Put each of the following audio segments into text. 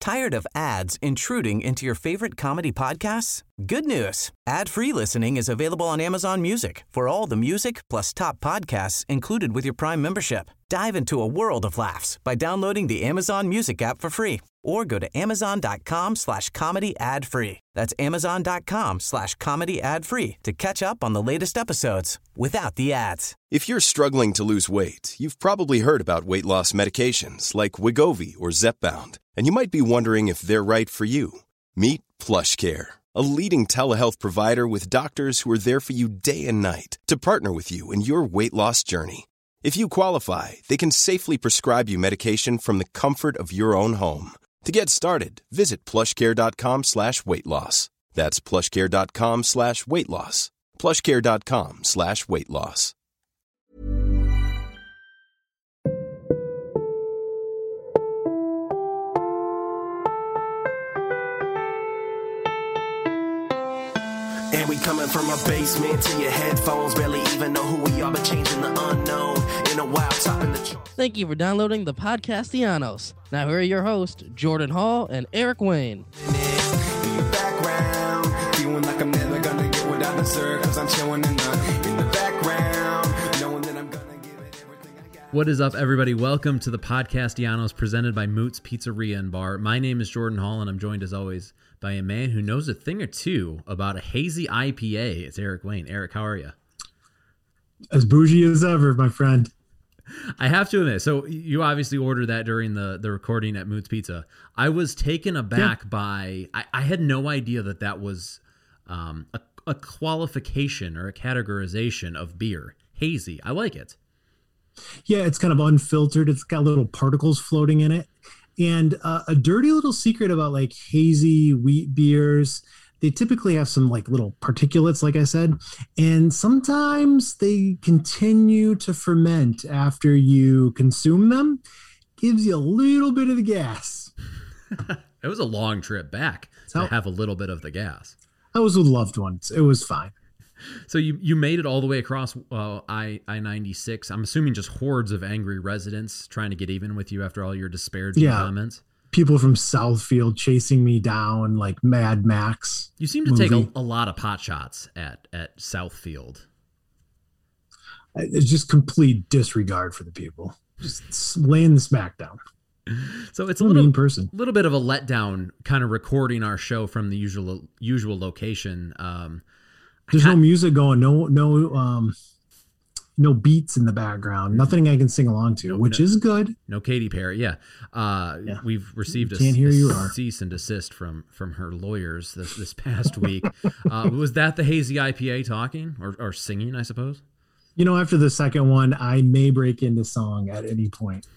Tired of ads intruding into your favorite comedy podcasts? Good news. Ad-free listening is available on Amazon Music for all the music plus top podcasts included with your Prime membership. Dive into a world of laughs by downloading the Amazon Music app for free or go to amazon.com/comedy ad-free. That's amazon.com/comedy ad-free to catch up on the latest episodes without the ads. If you're struggling to lose weight, you've probably heard about weight loss medications like Wegovy or Zepbound, and you might be wondering if they're right for you. Meet PlushCare, a leading telehealth provider with doctors who are there for you day and night to partner with you in your weight loss journey. If you qualify, they can safely prescribe you medication from the comfort of your own home. To get started, visit plushcare.com/weight-loss. That's plushcare.com/weight-loss. plushcare.com/weight-loss. And we coming from a basement to your headphones. Barely even know who we are, but changing the unknown. In a while, topping the charts. Thank you for downloading the Podcastianos. Now here are your hosts, Jordan Hall and Eric Wayne. In your background, feeling like I'm never gonna get what I deserve, 'cause I'm chilling in the background, knowing that I'm gonna give it everything I got. What is up, everybody? Welcome to the Podcastianos presented by Moots Pizzeria and Bar. My name is Jordan Hall, and I'm joined, as always, by a man who knows a thing or two about a hazy IPA. It's Eric Wayne. Eric, how are you? As bougie as ever, my friend. I have to admit, so you obviously ordered that during the recording at Moots Pizza. I was taken aback by, I had no idea that was a qualification or a categorization of beer. Hazy. I like it. Yeah, it's kind of unfiltered. It's got little particles floating in it. And a dirty little secret about like hazy wheat beers, they typically have some like little particulates, like I said, and sometimes they continue to ferment after you consume them. Gives you a little bit of the gas. It was a long trip back to have a little bit of the gas. I was with loved ones. It was fine. So you made it all the way across I-96. I'm assuming just hordes of angry residents trying to get even with you after all your disparaging comments. People from Southfield chasing me down like Mad Max. You seem to take a lot of pot shots at Southfield. It's just complete disregard for the people. Just laying the smack down. So it's a little bit of a letdown, kind of recording our show from the usual location. There's no music going, no beats in the background, nothing I can sing along to, which is good. No Katy Perry, yeah. We've received a cease and desist from her lawyers this past week. Was that the hazy IPA talking or singing, I suppose? After the second one, I may break into song at any point.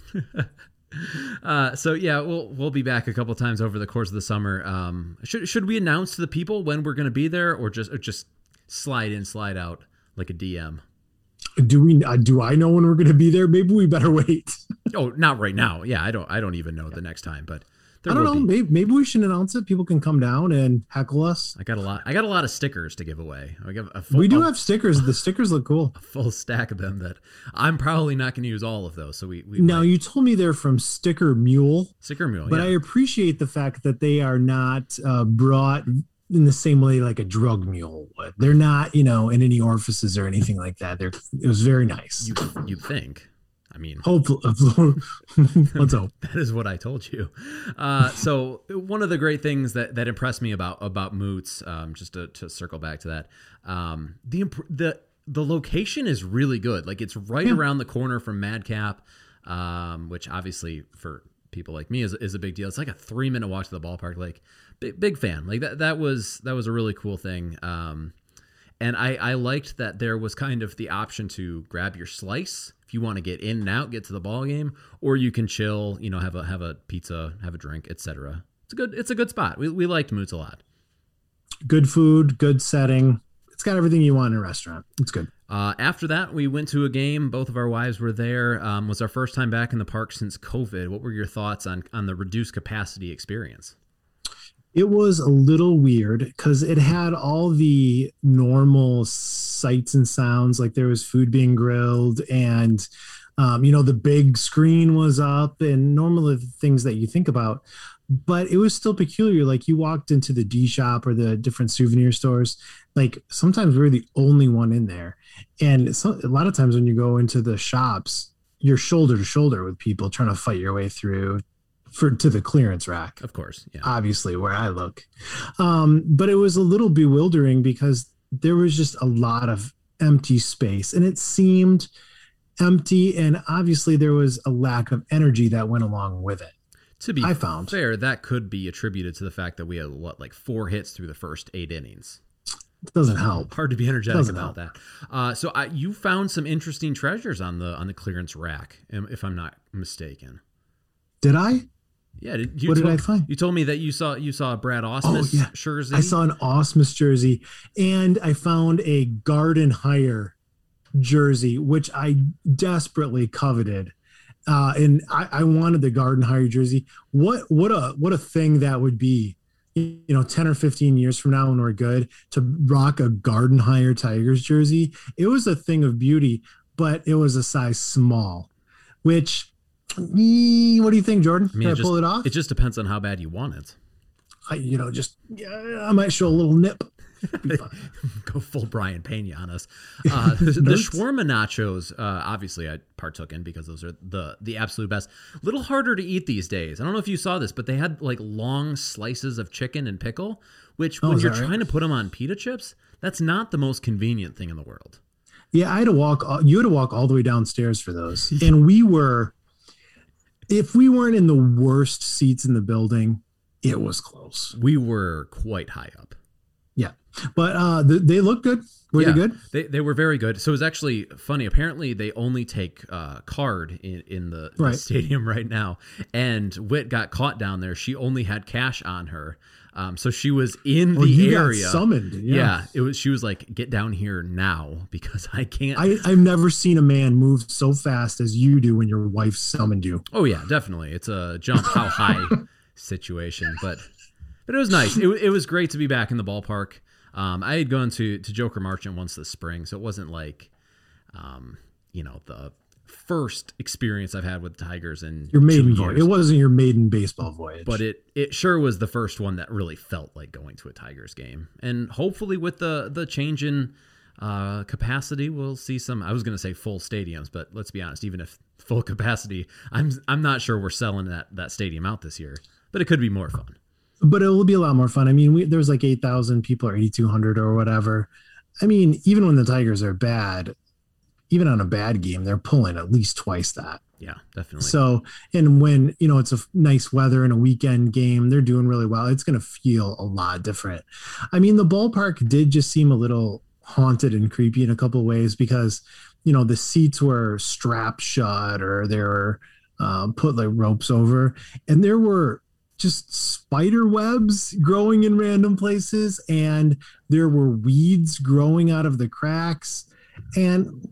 So yeah, we'll be back a couple times over the course of the summer. Should we announce to the people when we're going to be there, or just slide in, slide out like a DM? Do I know when we're going to be there? Maybe we better wait. Oh, not right now. Yeah, I don't even know the next time, but I don't know. Maybe we should announce it. People can come down and heckle us. I got a lot of stickers to give away. We do have stickers. The stickers look cool. A full stack of them that I'm probably not going to use all of those. So we now you told me they're from Sticker Mule. Sticker Mule, but yeah. I appreciate the fact that they are not brought in the same way like a drug mule would. They're not, in any orifices or anything like that. It was very nice. You think? I mean, hopefully, let's hope. That is what I told you. So one of the great things that impressed me about Moots, just to circle back to that, the location is really good. Like it's right around the corner from Madcap, which obviously for people like me is a big deal. It's like a 3-minute walk to the ballpark. Like big fan. Like that was a really cool thing. And I liked that there was kind of the option to grab your slice if you want to get in and out, get to the ball game, or you can chill, have a pizza, have a drink, etc. It's a good spot. We liked Moots a lot. Good food, good setting. It's got everything you want in a restaurant. It's good. After that, we went to a game. Both of our wives were there. Was our first time back in the park since COVID. What were your thoughts on the reduced capacity experience? It was a little weird because it had all the normal sights and sounds, like there was food being grilled and, the big screen was up and normally the things that you think about. but it was still peculiar. Like you walked into the D shop or the different souvenir stores, like sometimes we were the only one in there. And a lot of times when you go into the shops, you're shoulder to shoulder with people trying to fight your way through to the clearance rack. Of course. Yeah. Obviously where I look. But it was a little bewildering because there was just a lot of empty space and it seemed empty. And obviously there was a lack of energy that went along with it. To be found fair, that could be attributed to the fact that we had like 4 hits through the first 8 innings. It doesn't help. Hard to be energetic about that. So you found some interesting treasures on the clearance rack, if I'm not mistaken. Did I? Yeah. What did I find? You told me that you saw a Brad Ausmus jersey. I saw an Ausmus jersey, and I found a Garden Hire jersey, which I desperately coveted. And I wanted the Garden Hire jersey. What a thing that would be, 10 or 15 years from now when we're good, to rock a Garden Hire Tigers jersey. It was a thing of beauty, but it was a size small, which, what do you think, Jordan? Can I pull it off? It just depends on how bad you want it. I might show a little nip. Go full Brian Pena on us. The shawarma nachos, obviously I partook in because those are the absolute best. A little harder to eat these days. I don't know if you saw this, but they had like long slices of chicken and pickle, which when you're trying to put them on pita chips, that's not the most convenient thing in the world. Yeah, you had to walk all the way downstairs for those. And if we weren't in the worst seats in the building, it was close. We were quite high up. Yeah, but they look good. Were they good? They were very good. So it was actually funny. Apparently, they only take card in the stadium right now. And Whit got caught down there. She only had cash on her. So she was in the area. Got summoned. Yeah. She was like, get down here now because I can't. I've never seen a man move so fast as you do when your wife summoned you. Oh yeah, definitely. It's a jump how high situation, but it was nice. It was great to be back in the ballpark. I had gone to Joker Marchant once this spring, so it wasn't like, the first experience I've had with the Tigers in your maiden voyage. It wasn't your maiden baseball voyage, but it sure was the first one that really felt like going to a Tigers game. And hopefully with the change in capacity, we'll see some. I was going to say full stadiums, but let's be honest. Even if full capacity, I'm not sure we're selling that stadium out this year. But it could be more fun. But it will be a lot more fun. I mean, there was like 8,000 people or 8,200 or whatever. I mean, even when the Tigers are bad, even on a bad game, they're pulling at least twice that. Yeah, definitely. So, and when, it's a nice weather and a weekend game, they're doing really well. It's going to feel a lot different. I mean, the ballpark did just seem a little haunted and creepy in a couple of ways because, the seats were strapped shut or they were put like ropes over, and there were just spider webs growing in random places, and there were weeds growing out of the cracks. And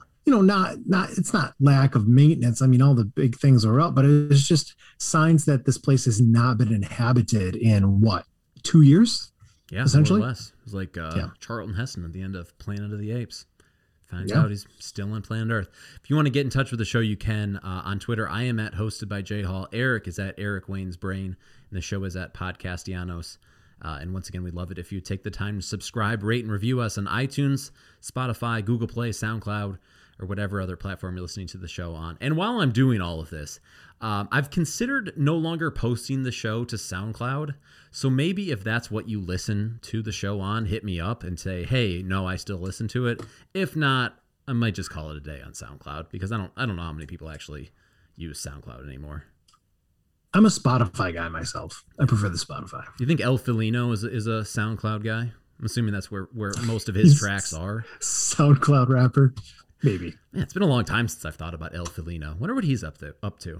it's not lack of maintenance. I mean, all the big things are up, but it's just signs that this place has not been inhabited in 2 years? Yeah, essentially. More or less. It was like Charlton Heston at the end of Planet of the Apes. Finds out he's still on planet Earth. If you want to get in touch with the show, you can on Twitter. I am at Hosted by Jay Hall. Eric is at Eric Wayne's Brain, and the show is at Podcastianos. And once again, we'd love it if you take the time to subscribe, rate, and review us on iTunes, Spotify, Google Play, SoundCloud, or whatever other platform you're listening to the show on. And while I'm doing all of this, I've considered no longer posting the show to SoundCloud. So maybe if that's what you listen to the show on, hit me up and say, hey, no, I still listen to it. If not, I might just call it a day on SoundCloud because I don't know how many people actually use SoundCloud anymore. I'm a Spotify guy myself. I prefer the Spotify. Do you think El Filino is a SoundCloud guy? I'm assuming that's where most of his tracks are. SoundCloud rapper. Maybe. Man, it's been a long time since I've thought about El Filino. Wonder what he's up to.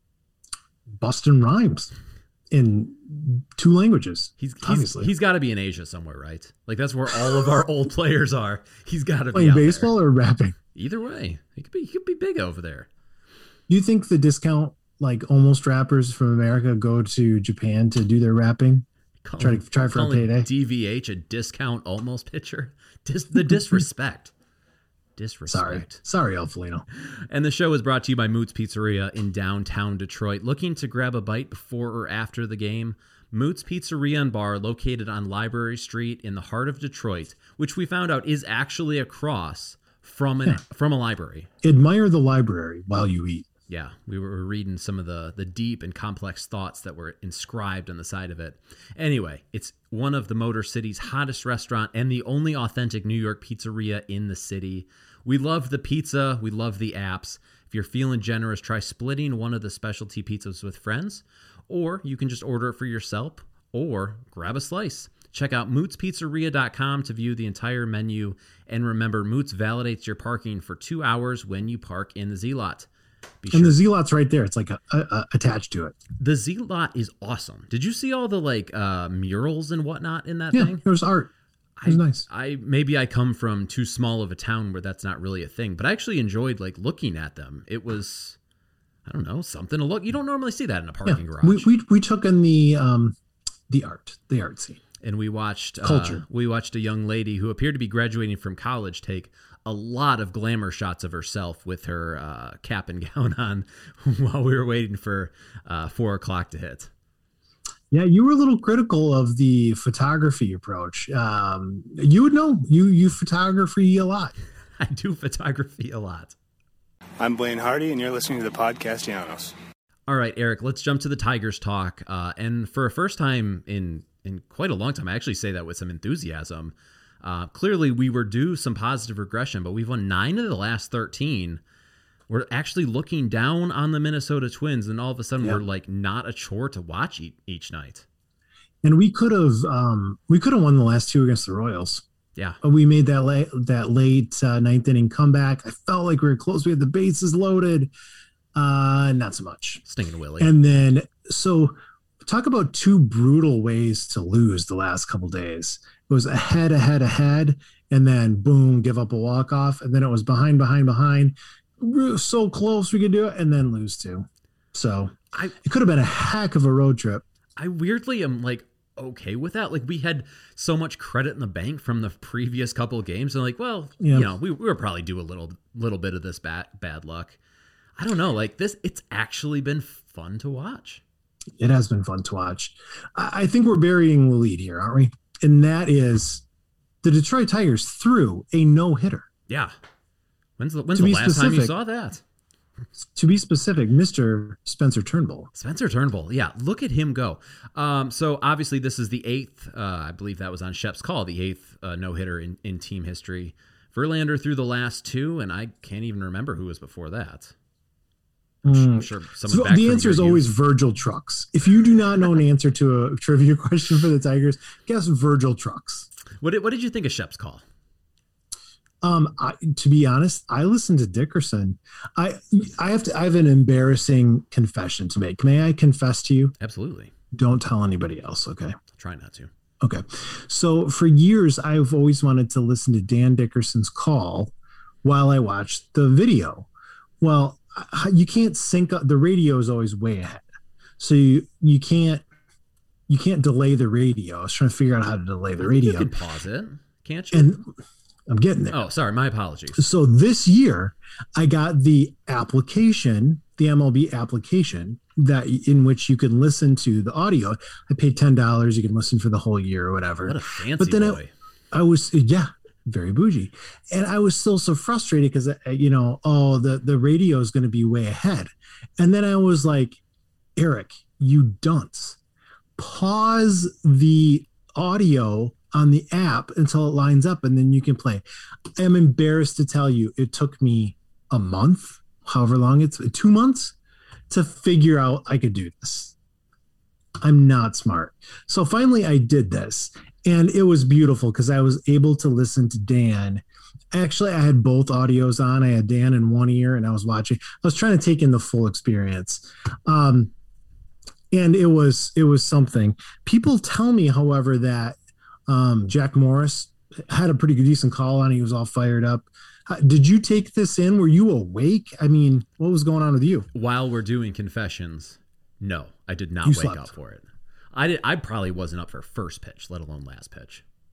Bustin' rhymes in 2 languages. He's got to be in Asia somewhere, right? Like that's where all of our old players are. He's got to be playing baseball or rapping. Either way, he could be big over there. Do you think the discount like almost rappers from America go to Japan to do their rapping? Try for a payday. DVH a discount almost pitcher. The disrespect. Disrespect. Sorry, El Felino. And the show is brought to you by Moot's Pizzeria in downtown Detroit. Looking to grab a bite before or after the game? Moot's Pizzeria and Bar, located on Library Street in the heart of Detroit, which we found out is actually across from a library. Admire the library while you eat. Yeah, we were reading some of the deep and complex thoughts that were inscribed on the side of it. Anyway, it's one of the Motor City's hottest restaurant and the only authentic New York pizzeria in the city. We love the pizza. We love the apps. If you're feeling generous, try splitting one of the specialty pizzas with friends, or you can just order it for yourself or grab a slice. Check out mootspizzeria.com to view the entire menu. And remember, Moots validates your parking for 2 hours when you park in the Z-Lot. And the Z-Lot's right there. It's like attached to it. The Z-Lot is awesome. Did you see all the murals and whatnot in that Yeah, thing? there's art. It was nice. Maybe I come from too small of a town where that's not really a thing, but I actually enjoyed looking at them. It was, I don't know, something to look. You don't normally see that in a parking garage. We took in the art scene. And we watched Culture. We watched a young lady who appeared to be graduating from college take a lot of glamour shots of herself with her cap and gown on while we were waiting for 4 o'clock to hit. Yeah, you were a little critical of the photography approach. You would know. You photography a lot. I do photography a lot. I'm Blaine Hardy, and you're listening to the podcast Janos. All right, Eric, let's jump to the Tigers talk. And for a first time in quite a long time, I actually say that with some enthusiasm. Clearly, we were due some positive regression, but we've won 9 of the last 13. We're actually looking down on the Minnesota Twins, and all of a sudden we're not a chore to watch each night. And we could have won the last 2 against the Royals. Yeah, we made that late ninth inning comeback. I felt like we were close. We had the bases loaded. Not so much. Stinging Willie. And then so talk about 2 brutal ways to lose the last couple days. It was ahead, and then boom, give up a walk-off. And then it was behind. So close we could do it, and then lose 2. So it could have been a heck of a road trip. I weirdly am okay with that. We had so much credit in the bank from the previous couple of games. And we were probably due a little bit of this bad luck. I don't know. It's actually been fun to watch. It has been fun to watch. I think we're burying the lead here, aren't we? And that is the Detroit Tigers threw a no-hitter. Yeah. When's the last time you saw that? To be specific, Mr. Spencer Turnbull. Spencer Turnbull. Yeah, look at him go. So obviously this is the 8th, I believe that was on Shep's call, the 8th no-hitter in team history. Verlander threw the last 2, and I can't even remember who was before that. I'm sure so the answer is always Virgil Trucks. If you do not know an answer to a trivia question for the Tigers, guess Virgil Trucks. What did you think of Shep's call? To be honest, I listened to Dickerson. I have an embarrassing confession to make. May I confess to you? Absolutely. Don't tell anybody else, okay? I'll try not to. Okay. So for years, I've always wanted to listen to Dan Dickerson's call while I watched the video. Well, you can't sync up. The radio is always way ahead. So you can't delay the radio. I was trying to figure out how to delay the radio. You can pause it, can't you? And I'm getting there. Oh, sorry. My apologies. So this year I got the application, the MLB application that in which you can listen to the audio. I paid $10. You can listen for the whole year or whatever. What a fancy but then boy. I was, very bougie. And I was still so frustrated because, the radio is going to be way ahead. And then I was like, Eric, you dunce. Pause the audio on the app until it lines up, and then you can play. I am embarrassed to tell you, it took me a month, however long 2 months, to figure out I could do this. I'm not smart. So finally I did this, and it was beautiful because I was able to listen to Dan. Actually, I had both audios on. I had Dan in one ear, and I was watching. I was trying to take in the full experience. And it was something. People tell me, however, that Jack Morris had a pretty decent call on. He was all fired up. Did you take this in? Were you awake? I mean, what was going on with you? While we're doing confessions, no, I did not wake up for it. I probably wasn't up for first pitch, let alone last pitch.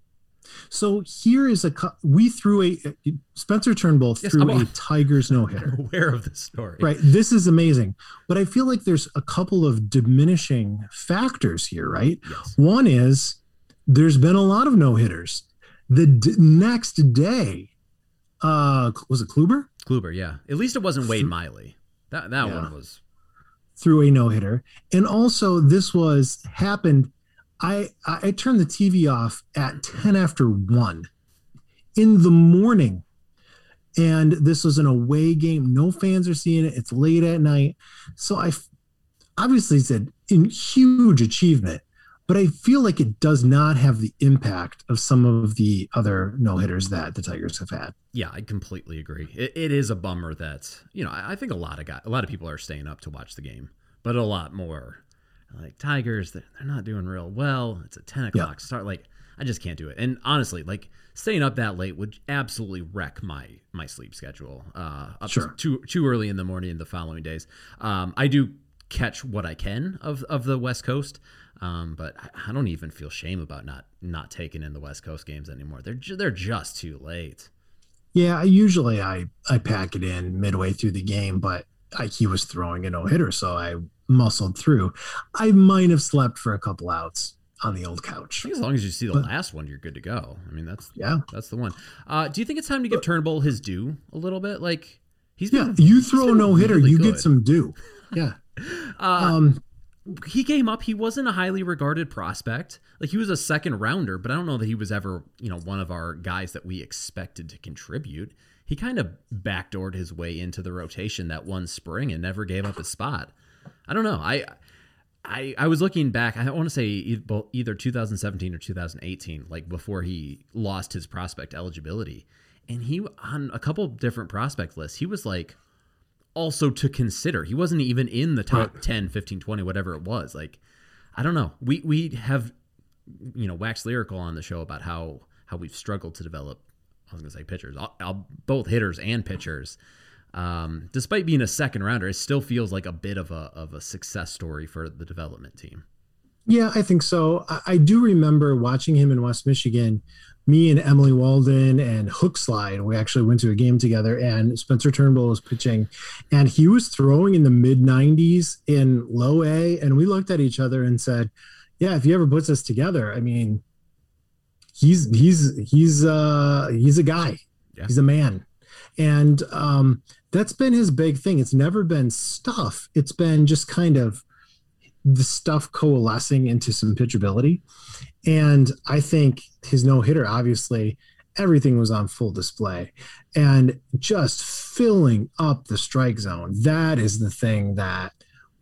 So here is we threw Spencer Turnbull threw a Tigers no-hitter. I'm aware of this story. Right. This is amazing. But I feel like there's a couple of diminishing factors here, right? Yes. One is there's been a lot of no-hitters. The next day, was it Kluber? Kluber, yeah. At least it wasn't Wade Miley. That one was. Threw a no-hitter. And also this happened. I turned the TV off at 10 after 1 in the morning. And this was an away game. No fans are seeing it. It's late at night. So I obviously said huge achievement, but I feel like it does not have the impact of some of the other no-hitters that the Tigers have had. Yeah, I completely agree. It is a bummer that, I think a lot of people are staying up to watch the game, but a lot more like Tigers, they're not doing real well. It's a 10 o'clock start. Like, I just can't do it. And honestly, like staying up that late would absolutely wreck my sleep schedule. Up too early in the morning the following days. I do catch what I can of the West Coast, but I don't even feel shame about not taking in the West Coast games anymore. They're just too late. Yeah, usually I pack it in midway through the game, but he was throwing a no-hitter, so I muscled through. I might have slept for a couple outs on the old couch. I think as long as you see the last one, you're good to go. I mean, that's the one. Do you think it's time to give Turnbull his due a little bit? Like you throw a no-hitter, really you get some due. Yeah. He came up. He wasn't a highly regarded prospect. Like he was a second rounder, but I don't know that he was ever, one of our guys that we expected to contribute. He kind of backdoored his way into the rotation that one spring and never gave up his spot. I don't know. I was looking back. I want to say either 2017 or 2018, like before he lost his prospect eligibility. And he, on a couple different prospect lists, he was like also to consider. He wasn't even in the top 10, 15, 20, whatever it was. Like, I don't know. We have, waxed lyrical on the show about how we've struggled to develop, I was going to say pitchers, both hitters and pitchers. Despite being a second rounder, it still feels like a bit of a success story for the development team. Yeah, I think so. I do remember watching him in West Michigan. Me and Emily Walden and Hookslide, we actually went to a game together, and Spencer Turnbull was pitching, and he was throwing in the mid 90s in low A, and we looked at each other and said, "Yeah, if he ever puts us together, I mean, he's a guy, he's a man." And that's been his big thing. It's never been stuff. It's been just kind of the stuff coalescing into some pitchability. And I think his no-hitter, obviously, everything was on full display. And just filling up the strike zone, that is the thing that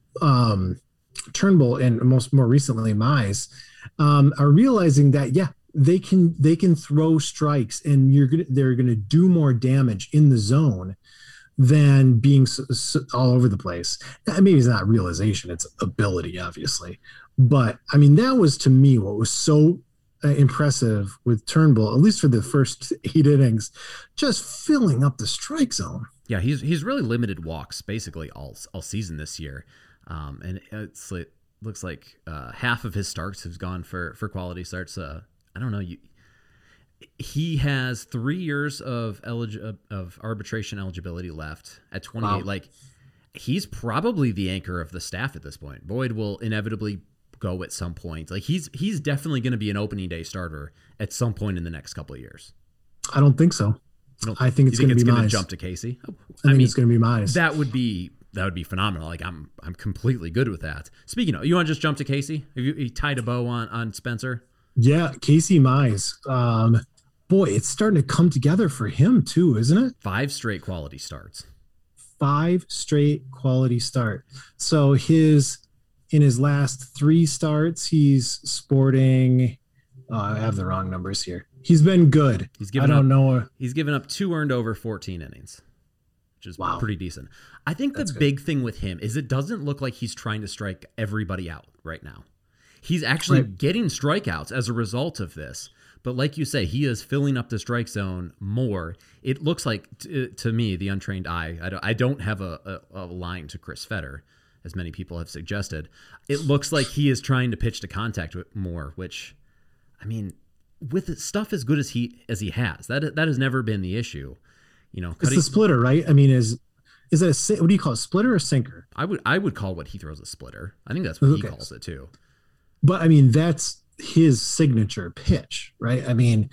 Turnbull and more recently Mize are realizing that, they can throw strikes and they're gonna do more damage in the zone than being all over the place. Maybe it's not realization, it's ability, obviously. But I mean, that was to me what was so impressive with Turnbull, at least for the first 8 innings, just filling up the strike zone. Yeah, he's really limited walks basically all season this year, and it looks like half of his starts have gone for quality starts. I don't know. He has 3 years of arbitration eligibility left at 28. Wow. Like, he's probably the anchor of the staff at this point. Boyd will inevitably go at some point. Like, he's definitely going to be an opening day starter at some point in the next couple of years. I don't think so. I think it's going to be Mize. Jump to Casey. I mean, it's going to be Mize. That would be phenomenal. Like, I'm completely good with that. Speaking of, you want to just jump to Casey? Have you tied a bow on Spencer? Yeah, Casey Mize. Boy, it's starting to come together for him too, isn't it? 5 straight quality starts. 5 straight quality start. So in his last 3 starts, he's sporting. I have the wrong numbers here. He's been good. He's given up 2 earned over 14 innings, which is pretty decent. I think the big thing with him is it doesn't look like he's trying to strike everybody out right now. He's actually getting strikeouts as a result of this. But like you say, he is filling up the strike zone more. It looks like, to me, the untrained eye, I don't have a line to Chris Fetter, as many people have suggested. It looks like he is trying to pitch to contact more, which, I mean, with stuff as good as he has. That has never been the issue. You know, it's the splitter, right? I mean, is it what do you call it, splitter or sinker? I would call what he throws a splitter. I think that's what he calls it too. But I mean, that's his signature pitch, right? I mean,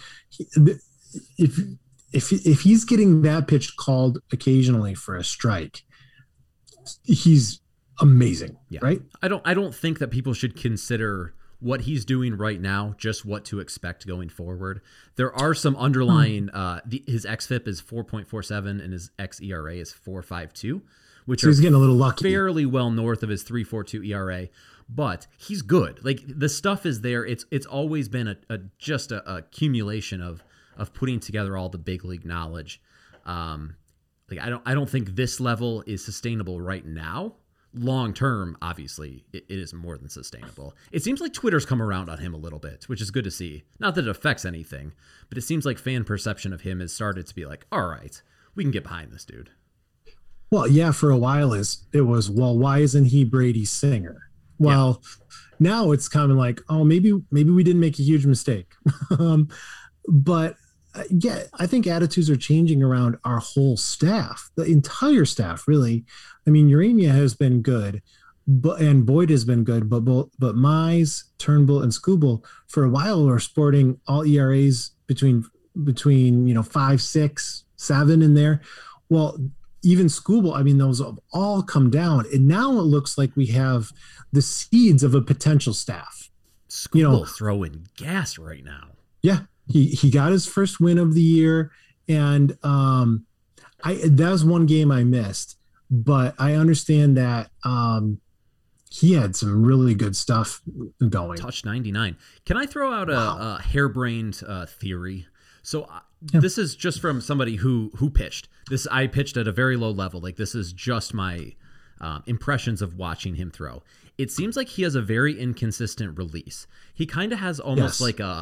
if he's getting that pitch called occasionally for a strike, he's amazing, right? I don't think that people should consider what he's doing right now just what to expect going forward. There are some underlying his xFIP is 4.47 and his xERA is 4.52, which so he's getting a little lucky, fairly well north of his 3.42 ERA. But he's good. Like, the stuff is there. It's always been just a accumulation of putting together all the big league knowledge. Like, I don't think this level is sustainable right now. Long term, obviously, it is more than sustainable. It seems like Twitter's come around on him a little bit, which is good to see. Not that it affects anything, but it seems like fan perception of him has started to be like, all right, we can get behind this dude. Well, yeah, for a while it was, well, why isn't he Brady Singer? Well, now it's kind of like, oh, maybe we didn't make a huge mistake. But yeah, I think attitudes are changing around our whole staff, the entire staff, really. I mean, Urania has been good, and Boyd has been good, but Mize, Turnbull, and Skubal for a while were sporting all ERAs between 5, 6, 7 in there. Well, even Skubal, I mean, those have all come down, and now it looks like we have the seeds of a potential staff. Skubal's throwing gas right now. Yeah, he got his first win of the year, and that was one game I missed, but I understand that he had some really good stuff going. Touch 99. Can I throw out a harebrained theory? So this is just from somebody who pitched. I pitched at a very low level. Like, this is just my impressions of watching him throw. It seems like he has a very inconsistent release. He kind of has almost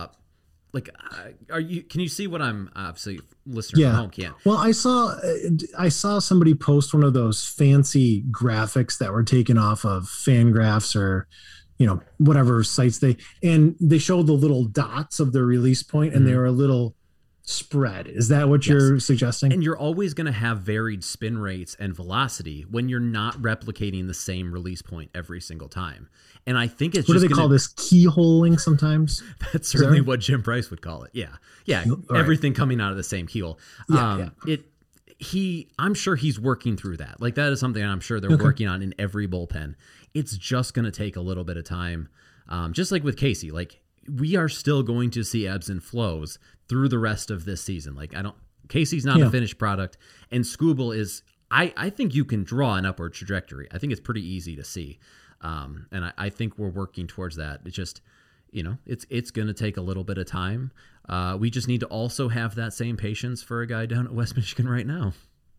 can you see what I'm obviously listeners at home can't. Well, I saw somebody post one of those fancy graphics that were taken off of Fangraphs or whatever sites they showed the little dots of the release point, and they were a little spread. Is that what you're suggesting? And you're always going to have varied spin rates and velocity when you're not replicating the same release point every single time. And I think it's what do they call this, keyholing sometimes? That's certainly what Jim Price would call it. Yeah. Everything coming out of the same keyhole. I'm sure he's working through that. Like, that is something I'm sure they're working on in every bullpen. It's just going to take a little bit of time. Just like with Casey, like, we are still going to see ebbs and flows through the rest of this season. Like, Casey's not a finished product, and Skubal is, I think you can draw an upward trajectory. I think it's pretty easy to see. And I think we're working towards that. It's just, it's going to take a little bit of time. We just need to also have that same patience for a guy down at West Michigan right now.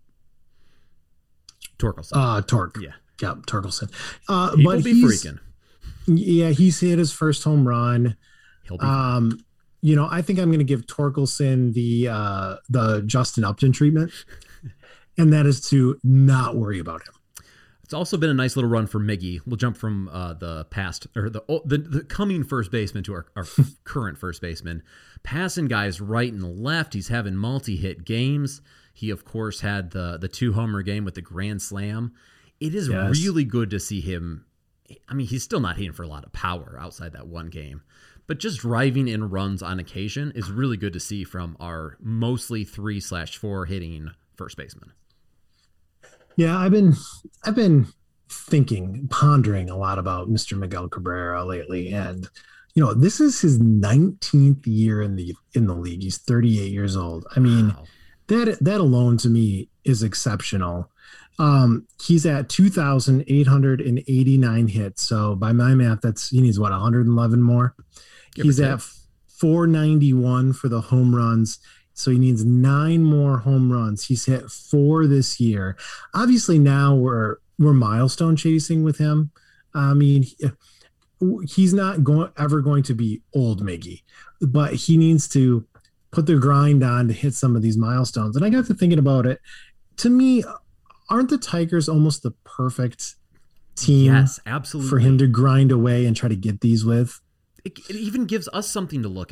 Torkelson. Torque. Yeah. Yeah, Torkelson. People be freaking. Yeah, he's hit his first home run. He'll be fine. I think I'm going to give Torkelson the Justin Upton treatment, and that is to not worry about him. It's also been a nice little run for Miggy. We'll jump from the past, or the coming first baseman to our current first baseman. Passing guys right and left. He's having multi-hit games. He, of course, had the 2-homer game with the grand slam. It is really good to see him. I mean, he's still not hitting for a lot of power outside that one game, but just driving in runs on occasion is really good to see from our mostly 3/4 hitting first baseman. Yeah, I've been pondering a lot about Mr. Miguel Cabrera lately, and this is his 19th year in the league. He's 38 years old. I mean, that alone to me is exceptional. He's at 2,889 hits. So by my math, he needs 111 more. He's at 491 for the home runs. So he needs 9 more home runs. He's hit 4 this year. Obviously now we're milestone chasing with him. I mean, he's not ever going to be old Miggy, but he needs to put the grind on to hit some of these milestones. And I got to thinking about it. To me, aren't the Tigers almost the perfect team? Yes, absolutely. For him to grind away and try to get these with. It even gives us something to look at.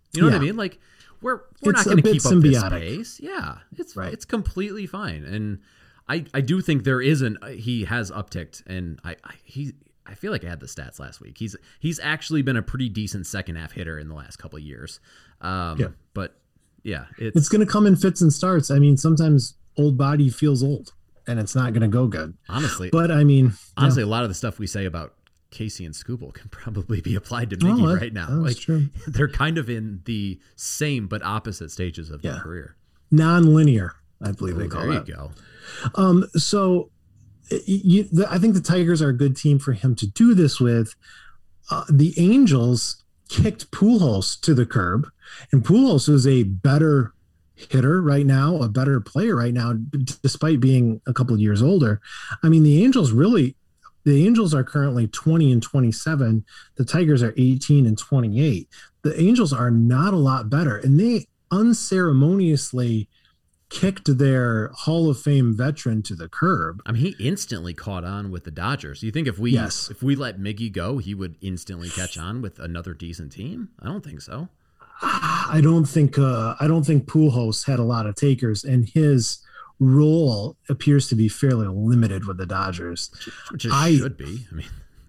You know what I Yeah. mean? Like we're It's not a going to bit keep up this symbiotic. pace. Yeah, it's Right. it's completely fine, and I do think he has upticked, and I feel like I had the stats last week. He's actually been a pretty decent second half hitter in the last couple of years. But yeah, It's going to come in fits and starts. I mean, sometimes old body feels old, and it's not going to go good. honestly, But I mean, a lot of the stuff we say about Casey and Skubal can probably be applied to Mickey right now. That's true. They're kind of in the same but opposite stages of their Yeah. career. Non-linear, I believe they call There it. you go. So I think the Tigers are a good team for him to do this with. The Angels kicked Pujols to the curb, and Pujols is a better hitter right now, a better player right now, despite being a couple of years older. I mean, the Angels are currently 20-27. The Tigers are 18-28. The Angels are not a lot better, and they unceremoniously kicked their Hall of Fame veteran to the curb. I mean, he instantly caught on with the Dodgers. Do you think if we let Miggy go, he would instantly catch on with another decent team? I don't think so. I don't think Pujols had a lot of takers, and his role appears to be fairly limited with the Dodgers. Which it should be. I mean,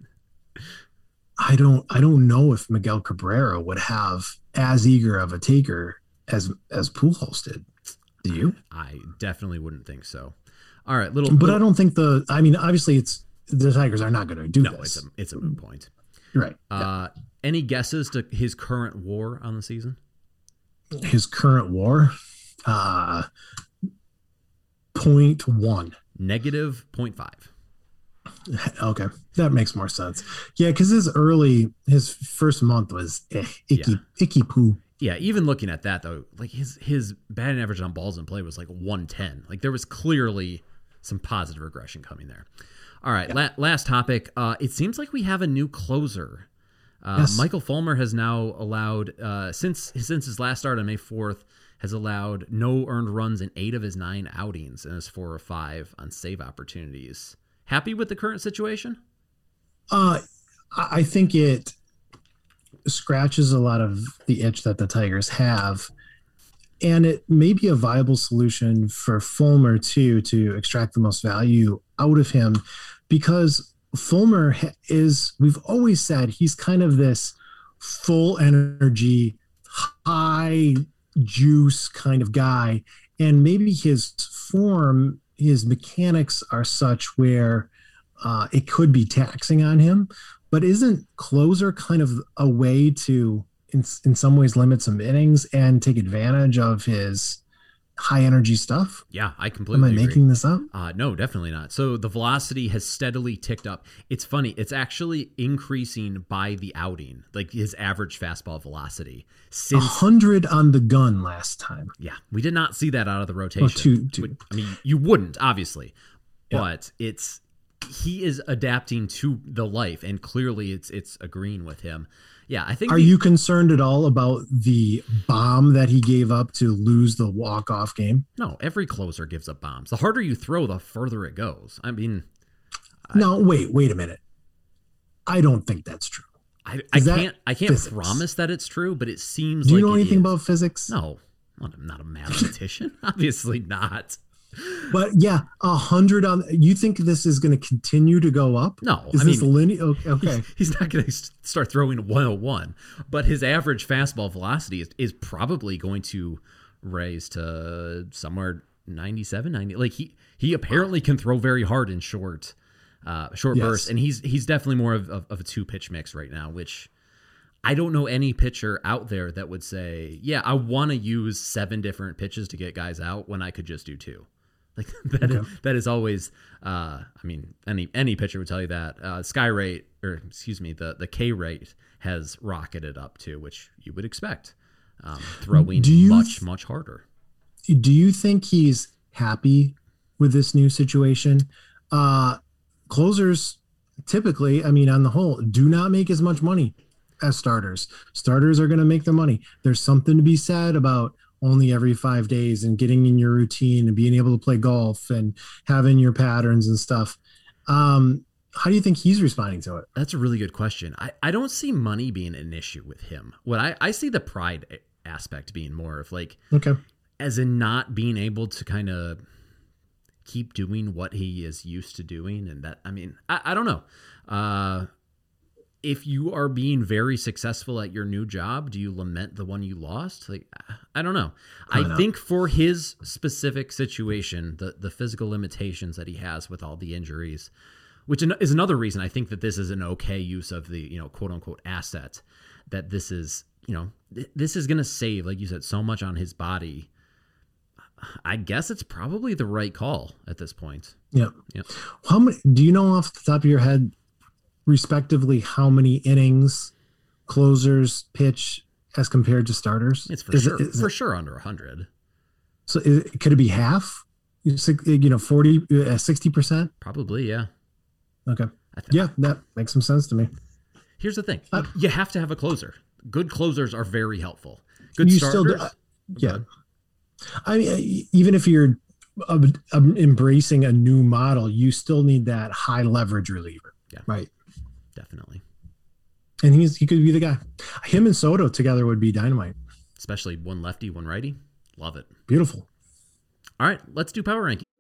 I don't know if Miguel Cabrera would have as eager of a taker as Pujols did. Do you? I definitely wouldn't think so. All right, But I don't think obviously it's the Tigers are not going to do this. It's a moot point. Right. Any guesses to his current WAR on the season? His current WAR, 0.1. Negative 0.5. Okay, that makes more sense. Yeah, because his first month was icky poo. Yeah, even looking at that though, like his batting average on balls in play was like 110. Like there was clearly some positive regression coming there. All right, last topic. It seems like we have a new closer. Yes. Michael Fulmer has now allowed since his last start on May 4th has allowed no earned runs in 8 of his 9 outings and is 4 of 5 on save opportunities. Happy with the current situation? I think it scratches a lot of the itch that the Tigers have, and it may be a viable solution for Fulmer too to extract the most value out of him, because Fulmer we've always said he's kind of this full energy, high juice kind of guy, and maybe his mechanics are such where it could be taxing on him. But isn't closer kind of a way to, in some ways, limit some innings and take advantage of his high energy stuff? Yeah, I completely agree. Am I making this up? No, definitely not. So the velocity has steadily ticked up. It's funny. It's actually increasing by the outing, like his average fastball velocity. 100 on the gun last time. Yeah, we did not see that out of the rotation. Two. I mean, you wouldn't, obviously. Yeah. But he is adapting to the life, and clearly it's agreeing with him. Yeah, I think. Are you concerned at all about the bomb that he gave up to lose the walk-off game? No, every closer gives up bombs. The harder you throw, the further it goes. I mean, no, wait a minute. I don't think that's true. I can't physics? promise that it's true, but it seems. Do you like know it anything is. about physics? No, I'm not a mathematician. Obviously not. But yeah, 100 on. You think this is going to continue to go up? No, is this linear? Okay, he's not going to start throwing 101, but his average fastball velocity is probably going to raise to somewhere 97, 90. Like he apparently can throw very hard in short bursts, and he's definitely more of a 2-pitch mix right now, which I don't know any pitcher out there that would say, yeah, I want to use 7 different pitches to get guys out when I could just do 2. Like that is always, I mean, any pitcher would tell you that. Sky rate, or excuse me, the K rate has rocketed up too, which you would expect. Throwing much harder. Do you think he's happy with this new situation? Closers typically, I mean, on the whole, do not make as much money as starters. Starters are going to make the money. There's something to be said about only every 5 days and getting in your routine and being able to play golf and having your patterns and stuff. How do you think he's responding to it? That's a really good question. I don't see money being an issue with him. What I see the pride aspect being more of like, Okay. as in not being able to kind of keep doing what he is used to doing. And that, I mean, I don't know. If you are being very successful at your new job, do you lament the one you lost? Like, I don't know. I think for his specific situation, the physical limitations that he has with all the injuries, which is another reason I think that this is an okay use of the, you know, quote unquote asset, that this is, you know, this is going to save, like you said, so much on his body. I guess it's probably the right call at this point. Yeah. Yep. How many, do you know off the top of your head, respectively, how many innings closers pitch as compared to starters? It's for sure under 100. So could it be half? 40, 60%? Probably, yeah. Okay. Yeah, that makes some sense to me. Here's the thing. You have to have a closer. Good closers are very helpful. Good You starters. still do, yeah. I mean, even if you're embracing a new model, you still need that high leverage reliever. Yeah. Right. Definitely. And he could be the guy. Him and Soto together would be dynamite. Especially one lefty, one righty. Love it. Beautiful. All right, let's do power ranking.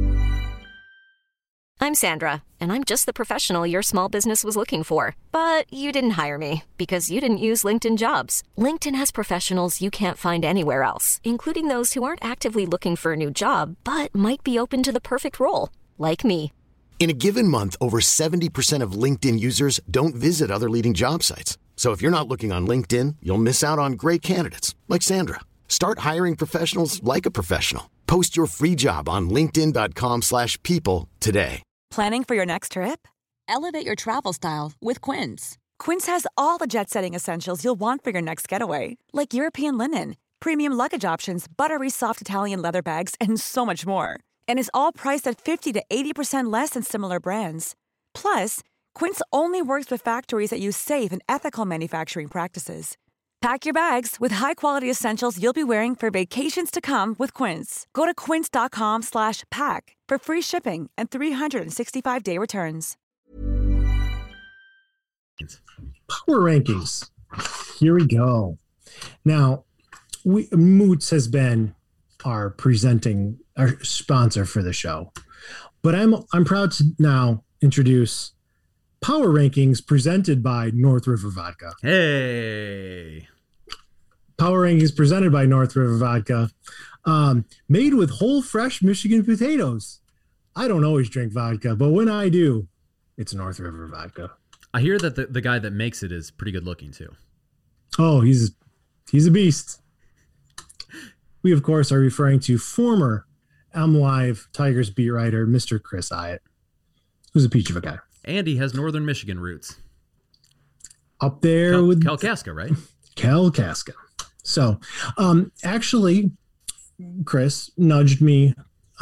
I'm Sandra, and I'm just the professional your small business was looking for. But you didn't hire me because you didn't use LinkedIn Jobs. LinkedIn has professionals you can't find anywhere else, including those who aren't actively looking for a new job, but might be open to the perfect role, like me. In a given month, over 70% of LinkedIn users don't visit other leading job sites. So if you're not looking on LinkedIn, you'll miss out on great candidates like Sandra. Start hiring professionals like a professional. Post your free job on linkedin.com/people today. Planning for your next trip? Elevate your travel style with Quince. Quince has all the jet-setting essentials you'll want for your next getaway, like European linen, premium luggage options, buttery soft Italian leather bags, and so much more. And is all priced at 50 to 80% less than similar brands. Plus, Quince only works with factories that use safe and ethical manufacturing practices. Pack your bags with high-quality essentials you'll be wearing for vacations to come with Quince. Go to quince.com/pack for free shipping and 365-day returns. Power rankings. Here we go. Now, Moots has been our sponsor for the show, but I'm proud to now introduce Power Rankings presented by North River Vodka. Hey. Power Rankings presented by North River Vodka, made with whole fresh Michigan potatoes. I don't always drink vodka, but when I do, it's North River Vodka. I hear that the guy that makes it is pretty good looking too. Oh, he's a beast. We, of course, are referring to former MLive Tigers beat writer, Mr. Chris Hyatt, who's a peach of a guy. And he has Northern Michigan roots. Up there with Kalkaska, right? Kalkaska. So, actually, Chris nudged me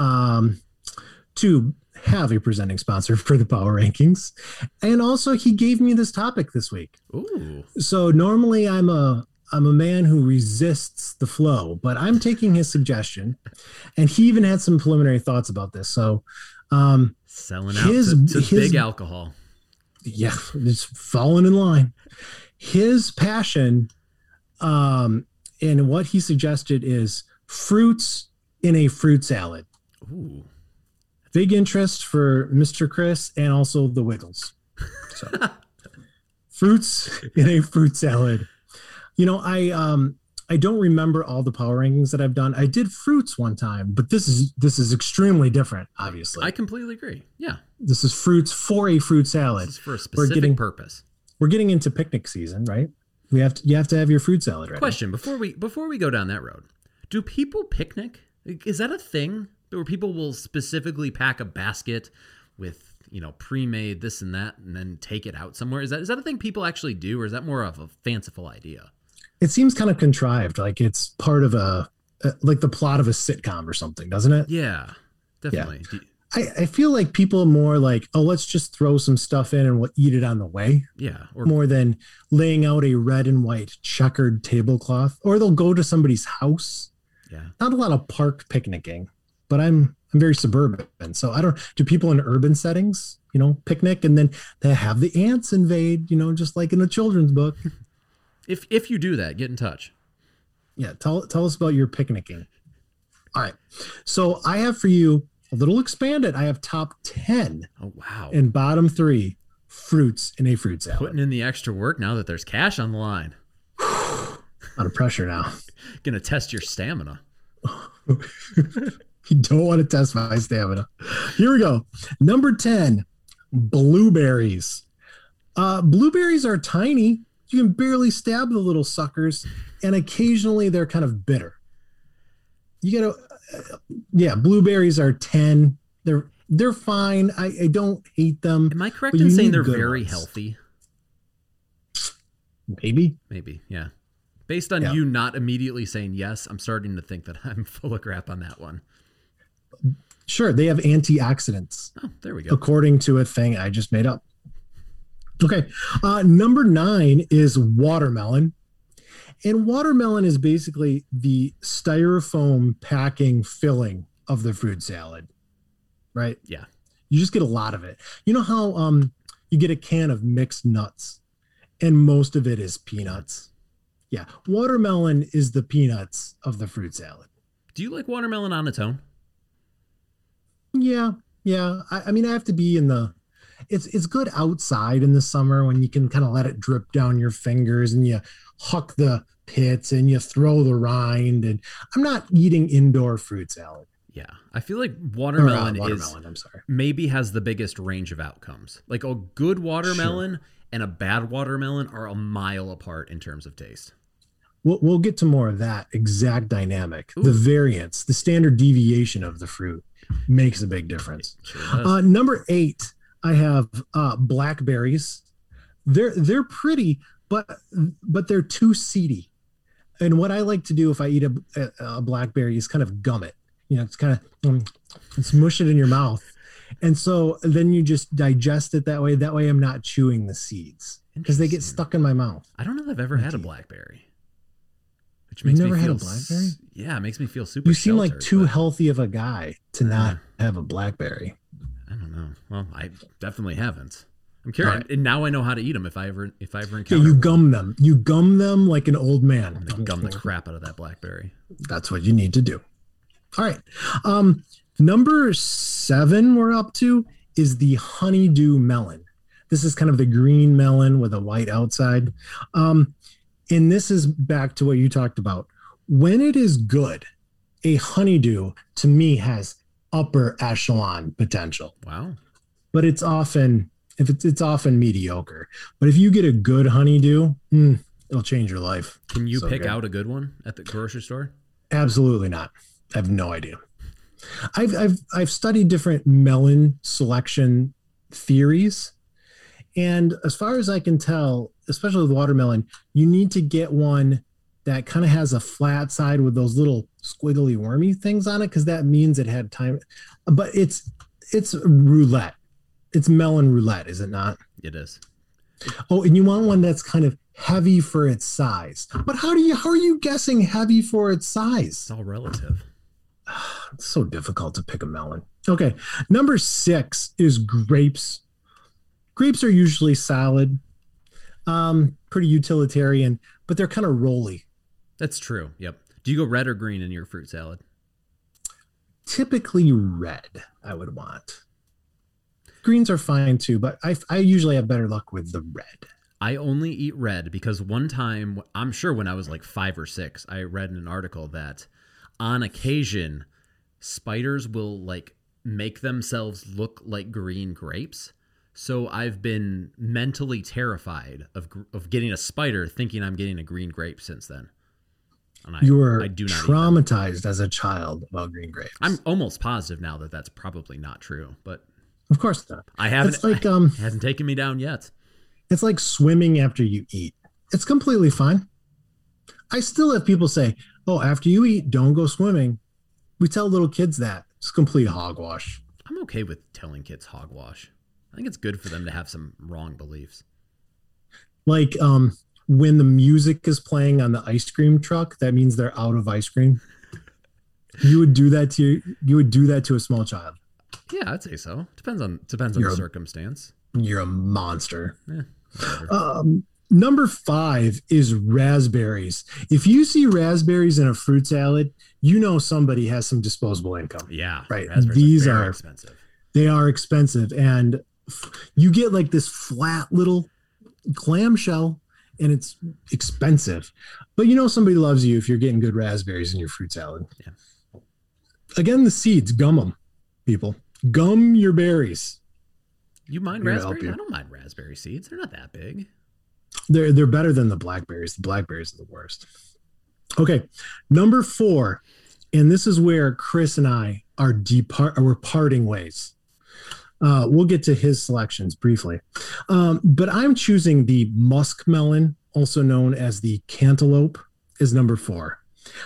to have a presenting sponsor for the Power Rankings. And also he gave me this topic this week. Ooh. So normally I'm a man who resists the flow, but I'm taking his suggestion, and he even had some preliminary thoughts about this. So, selling out to big alcohol. Yeah, just falling in line. His passion, and what he suggested is fruits in a fruit salad. Ooh. Big interest for Mr. Chris and also the Wiggles. So, fruits in a fruit salad. You know, I don't remember all the power rankings that I've done. I did fruits one time, but this is extremely different, obviously. I completely agree. Yeah. This is fruits for a fruit salad. This is for a specific purpose. We're getting into picnic season, right? You have to have your fruit salad ready. Question, before we go down that road. Do people picnic? Is that a thing where people will specifically pack a basket with, you know, pre-made this and that and then take it out somewhere? Is that a thing people actually do, or is that more of a fanciful idea? It seems kind of contrived, like it's part of like the plot of a sitcom or something, doesn't it? Yeah, definitely. Yeah. I feel like people are more like, oh, let's just throw some stuff in and we'll eat it on the way. Yeah. More than laying out a red and white checkered tablecloth, or they'll go to somebody's house. Yeah. Not a lot of park picnicking, but I'm very suburban. So do people in urban settings, you know, picnic and then they have the ants invade, you know, just like in a children's book. If you do that, get in touch. Yeah, tell us about your picnicking. All right. So I have for you a little expanded. I have top 10. Oh, wow. And bottom 3 fruits in a fruit salad. Putting in the extra work now that there's cash on the line. Out of pressure now. Gonna test your stamina. You don't want to test my stamina. Here we go. Number 10, blueberries. Blueberries are tiny. You can barely stab the little suckers, and occasionally they're kind of bitter. You gotta, blueberries are 10. They're fine. I don't hate them. Am I correct in saying they're very healthy? Maybe, yeah. Based on you not immediately saying yes, I'm starting to think that I'm full of crap on that one. Sure, they have antioxidants. Oh, there we go. According to a thing I just made up. Okay, number 9 is watermelon. And watermelon is basically the styrofoam packing filling of the fruit salad, right? Yeah. You just get a lot of it. You know how you get a can of mixed nuts and most of it is peanuts? Yeah, watermelon is the peanuts of the fruit salad. Do you like watermelon on its own? Yeah. I mean, I have to be in the... It's good outside in the summer when you can kind of let it drip down your fingers and you huck the pits and you throw the rind. And I'm not eating indoor fruit salad. Yeah, I feel like watermelon maybe has the biggest range of outcomes. Like a good watermelon and a bad watermelon are a mile apart in terms of taste. We'll get to more of that exact dynamic. Ooh. The variance, the standard deviation of the fruit makes a big difference. Sure number 8, I have blackberries. They're pretty, but they're too seedy. And what I like to do if I eat a blackberry is kind of gum it. You know, it's kind of smush it in your mouth. And so then you just digest it that way. That way I'm not chewing the seeds because they get stuck in my mouth. I don't know if I've ever had a blackberry. Which makes You've never me feel had a blackberry? Yeah, it makes me feel super. You seem like too healthy of a guy to not have a blackberry. I don't know. Well, I definitely haven't. I'm curious, and now I know how to eat them if I ever encounter. Yeah, you gum them. You gum them like an old man. I'm gonna gum the crap out of that blackberry. That's what you need to do. All right. Number 7 we're up to is the honeydew melon. This is kind of the green melon with a white outside. And this is back to what you talked about. When it is good, a honeydew to me has upper echelon potential. Wow. But it's often mediocre. But if you get a good honeydew, it'll change your life. Can you pick out a good one at the grocery store? Absolutely not. I have no idea. I've studied different melon selection theories. And as far as I can tell, especially with watermelon, you need to get one that kind of has a flat side with those little squiggly wormy things on it, because that means it had time. But it's roulette. It's melon roulette, is it not? It is. Oh, and you want one that's kind of heavy for its size. But how are you guessing heavy for its size? It's all relative. It's so difficult to pick a melon. Okay, number 6 is grapes. Grapes are usually solid, pretty utilitarian, but they're kind of rolly. That's true. Yep. Do you go red or green in your fruit salad? Typically red, I would want. Greens are fine too, but I usually have better luck with the red. I only eat red because one time, I'm sure when I was like 5 or 6, I read in an article that on occasion, spiders will like make themselves look like green grapes. So I've been mentally terrified of getting a spider thinking I'm getting a green grape since then. And you were traumatized as a child about green grapes. I'm almost positive now that that's probably not true, but of course not. I haven't. It's like, it hasn't taken me down yet. It's like swimming after you eat. It's completely fine. I still have people say, "Oh, after you eat, don't go swimming." We tell little kids that. It's complete hogwash. I'm okay with telling kids hogwash. I think it's good for them to have some wrong beliefs. Like when the music is playing on the ice cream truck, that means they're out of ice cream. You would do that to a small child. Yeah, I'd say so. Depends on the circumstance. You're a monster. Yeah, Number 5 is raspberries. If you see raspberries in a fruit salad, you know somebody has some disposable income. Yeah. Right. These are expensive. They are expensive. And you get like this flat little clamshell and it's expensive. But you know somebody loves you if you're getting good raspberries in your fruit salad. Yeah. Again, the seeds, gum them, people. Gum your berries. You mind raspberries? I don't mind raspberry seeds. They're not that big. They're better than the blackberries. The blackberries are the worst. Okay, number 4, and this is where Chris and I we're parting ways. We'll get to his selections briefly, but I'm choosing the muskmelon, also known as the cantaloupe, is number 4.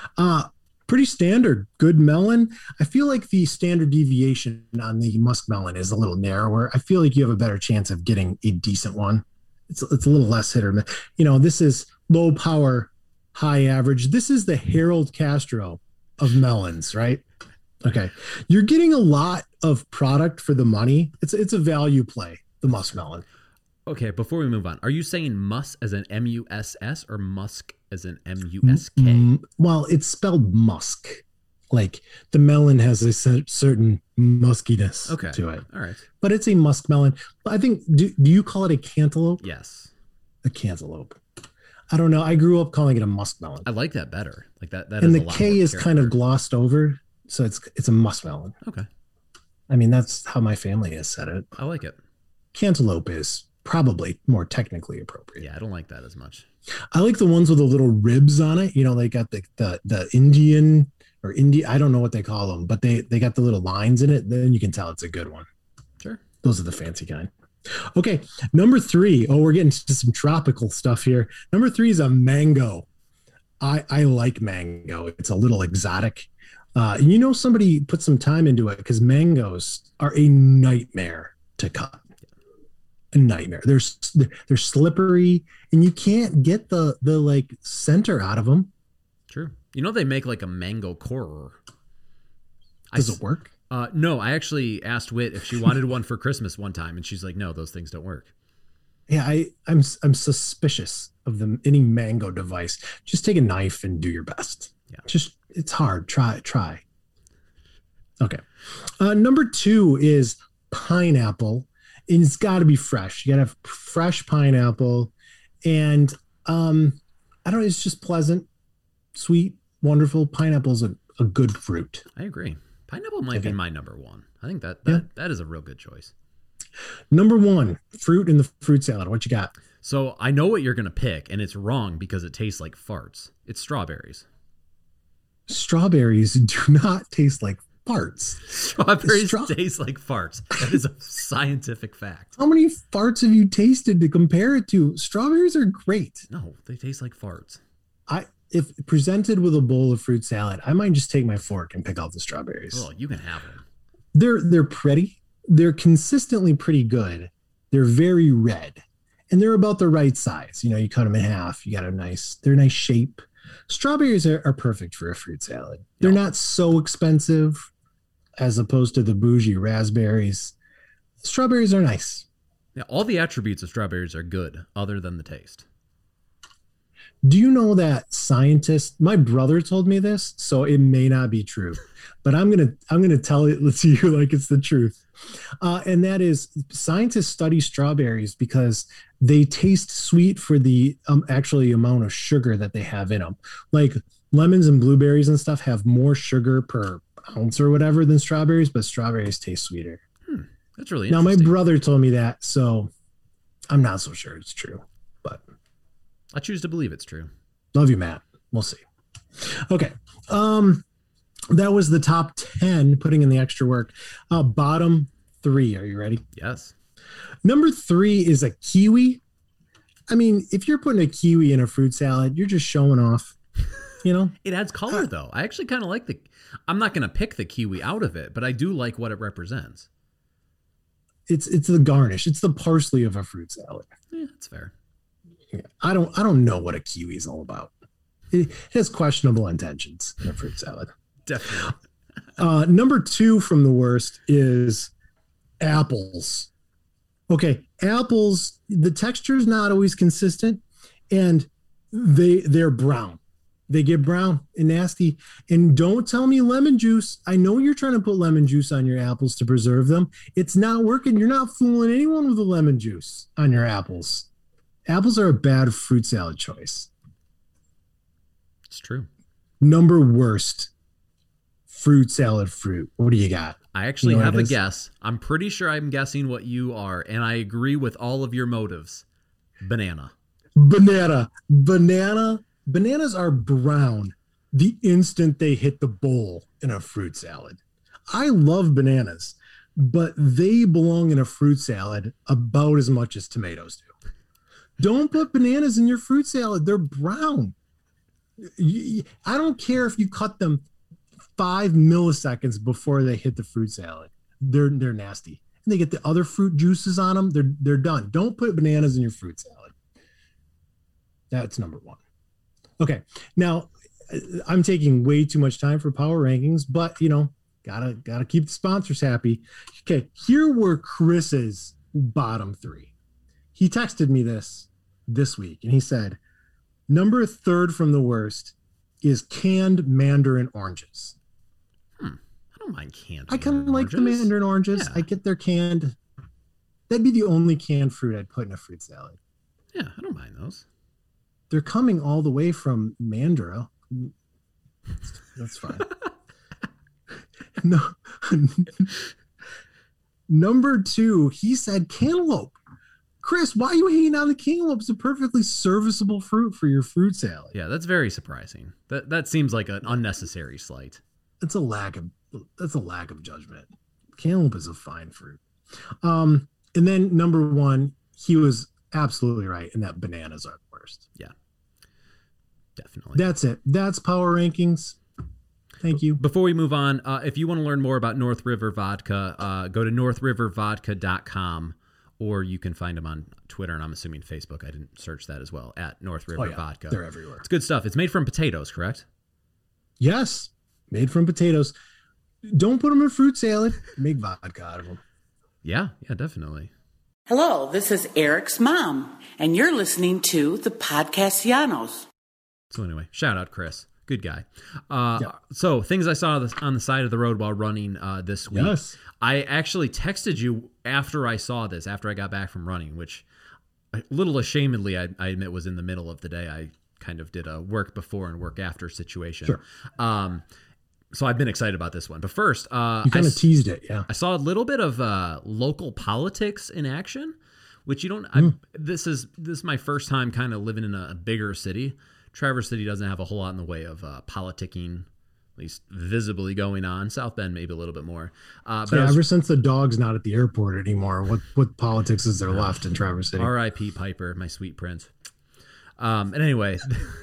Pretty standard, good melon. I feel like the standard deviation on the muskmelon is a little narrower. I feel like you have a better chance of getting a decent one. It's a little less hit or miss. You know, this is low power, high average. This is the Harold Castro of melons, right? Okay. You're getting a lot of product for the money. It's a value play, the muskmelon. Okay, before we move on, are you saying mus as an M-U-S-S or musk as an M-U-S-K? Well, it's spelled musk. Like the melon has a certain muskiness to it. All right. But it's a muskmelon. I think, do you call it a cantaloupe? Yes. A cantaloupe. I don't know. I grew up calling it a muskmelon. I like that better. Like that and the K is kind of glossed over. So it's a muskmelon. Okay. I mean, that's how my family has said it. I like it. Cantaloupe is probably more technically appropriate. Yeah, I don't like that as much. I like the ones with the little ribs on it. You know, they got the Indian or India. I don't know what they call them, but they got the little lines in it. Then you can tell it's a good one. Sure. Those are the fancy kind. Okay. Number 3. Oh, we're getting to some tropical stuff here. Number 3 is a mango. I like mango. It's a little exotic. And you know, somebody put some time into it because mangoes are a nightmare to cut. A nightmare. They're slippery and you can't get the like center out of them. True. You know, they make like a mango corer. Does it work? No, I actually asked Whit if she wanted one for Christmas one time, and she's like, "No, those things don't work." Yeah, I'm suspicious of any mango device. Just take a knife and do your best. Yeah, it's hard. Try. Okay. Number 2 is pineapple, and it's got to be fresh. You got to have fresh pineapple, and I don't know. It's just pleasant, sweet, wonderful. Pineapple's a good fruit. I agree. Pineapple might be my number 1. I think that is a real good choice. Number 1, fruit in the fruit salad. What you got? So I know what you're going to pick, and it's wrong because it tastes like farts. It's strawberries. Strawberries do not taste like farts. Strawberries taste like farts. That is a scientific fact. How many farts have you tasted to compare it to? Strawberries are great. No, they taste like farts. If presented with a bowl of fruit salad, I might just take my fork and pick out the strawberries. Oh, you can have them. They're pretty. They're consistently pretty good. They're very red, and they're about the right size. You know, you cut them in half. You got they're a nice shape. Strawberries are perfect for a fruit salad. They're not so expensive as opposed to the bougie raspberries. Strawberries are nice. Yeah, all the attributes of strawberries are good, other than the taste. Do you know that scientists, my brother told me this, so it may not be true, but I'm gonna tell it to you like it's the truth. And that is, scientists study strawberries because they taste sweet for the actually amount of sugar that they have in them. Like lemons and blueberries and stuff have more sugar per ounce or whatever than strawberries, but strawberries taste sweeter. That's really interesting. Now, my brother told me that, so I'm not so sure it's true, but I choose to believe it's true. Love you, Matt. We'll see. Okay. That was the top 10, putting in the extra work. Bottom 3. Are you ready? Yes. Number 3 is a kiwi. I mean, if you're putting a kiwi in a fruit salad, you're just showing off, you know? It adds color, though. I actually kind of like I'm not going to pick the kiwi out of it, but I do like what it represents. It's the garnish. It's the parsley of a fruit salad. Yeah, that's fair. Yeah, I don't know what a kiwi is all about. It has questionable intentions in a fruit salad. Definitely. Number 2 from the worst is apples. Okay, apples, the texture is not always consistent. and they're brown. They get brown and nasty. And don't tell me lemon juice. I know you're trying to put lemon juice on your apples to preserve them. It's not working. You're not fooling anyone with the lemon juice on your apples. Apples are a bad fruit salad choice. It's true. Number worst fruit salad fruit. What do you got? I actually have a guess. I'm pretty sure I'm guessing what you are, and I agree with all of your motives. Banana. Bananas are brown the instant they hit the bowl in a fruit salad. I love bananas, but they belong in a fruit salad about as much as tomatoes do. Don't put bananas in your fruit salad. They're brown. I don't care if you cut them 5 milliseconds before they hit the fruit salad. They're nasty. And they get the other fruit juices on them. They're done. Don't put bananas in your fruit salad. That's number one. Okay, now I'm taking way too much time for power rankings, but gotta keep the sponsors happy. Okay, here were Chris's bottom 3. He texted me this week, and he said, number 3rd from the worst is canned mandarin oranges. I don't mind canned. I kind of like the mandarin oranges. Yeah. I get their canned. That'd be the only canned fruit I'd put in a fruit salad. Yeah, I don't mind those. They're coming all the way from Mandurah. That's fine. No. Number 2, he said cantaloupe. Chris, why are you hanging on the cantaloupe? It's a perfectly serviceable fruit for your fruit salad. Yeah, that's very surprising. That seems like an unnecessary slight. That's a lack of judgment. Cantaloupe is a fine fruit. And then number 1, he was absolutely right in that bananas are the worst. Yeah. Definitely. That's it. That's power rankings. Thank you. Before we move on, if you want to learn more about North River Vodka, go to northrivervodka.com, or you can find them on Twitter, and I'm assuming Facebook. I didn't search that as well, at North River Vodka. They're everywhere. It's good stuff. It's made from potatoes, correct? Yes. Made from potatoes. Don't put them in fruit salad. Make vodka out of them. Yeah, definitely. Hello, this is Eric's mom, and you're listening to the Podcastianos. So anyway, shout out Chris. Good guy. So things I saw on the side of the road while running this week. Yes. I actually texted you after I saw this, after I got back from running, which a little ashamedly, I admit, was in the middle of the day. I kind of did a work before and work after situation. Sure. So I've been excited about this one. But first, you kind of teased it. Yeah. I saw a little bit of local politics in action, which you don't. This is my first time kind of living in a bigger city. Traverse City doesn't have a whole lot in the way of politicking, at least visibly going on. South Bend maybe a little bit more. But ever since the dog's not at the airport anymore, what politics is there left in Traverse City? R.I.P. Piper, my sweet prince. And anyway,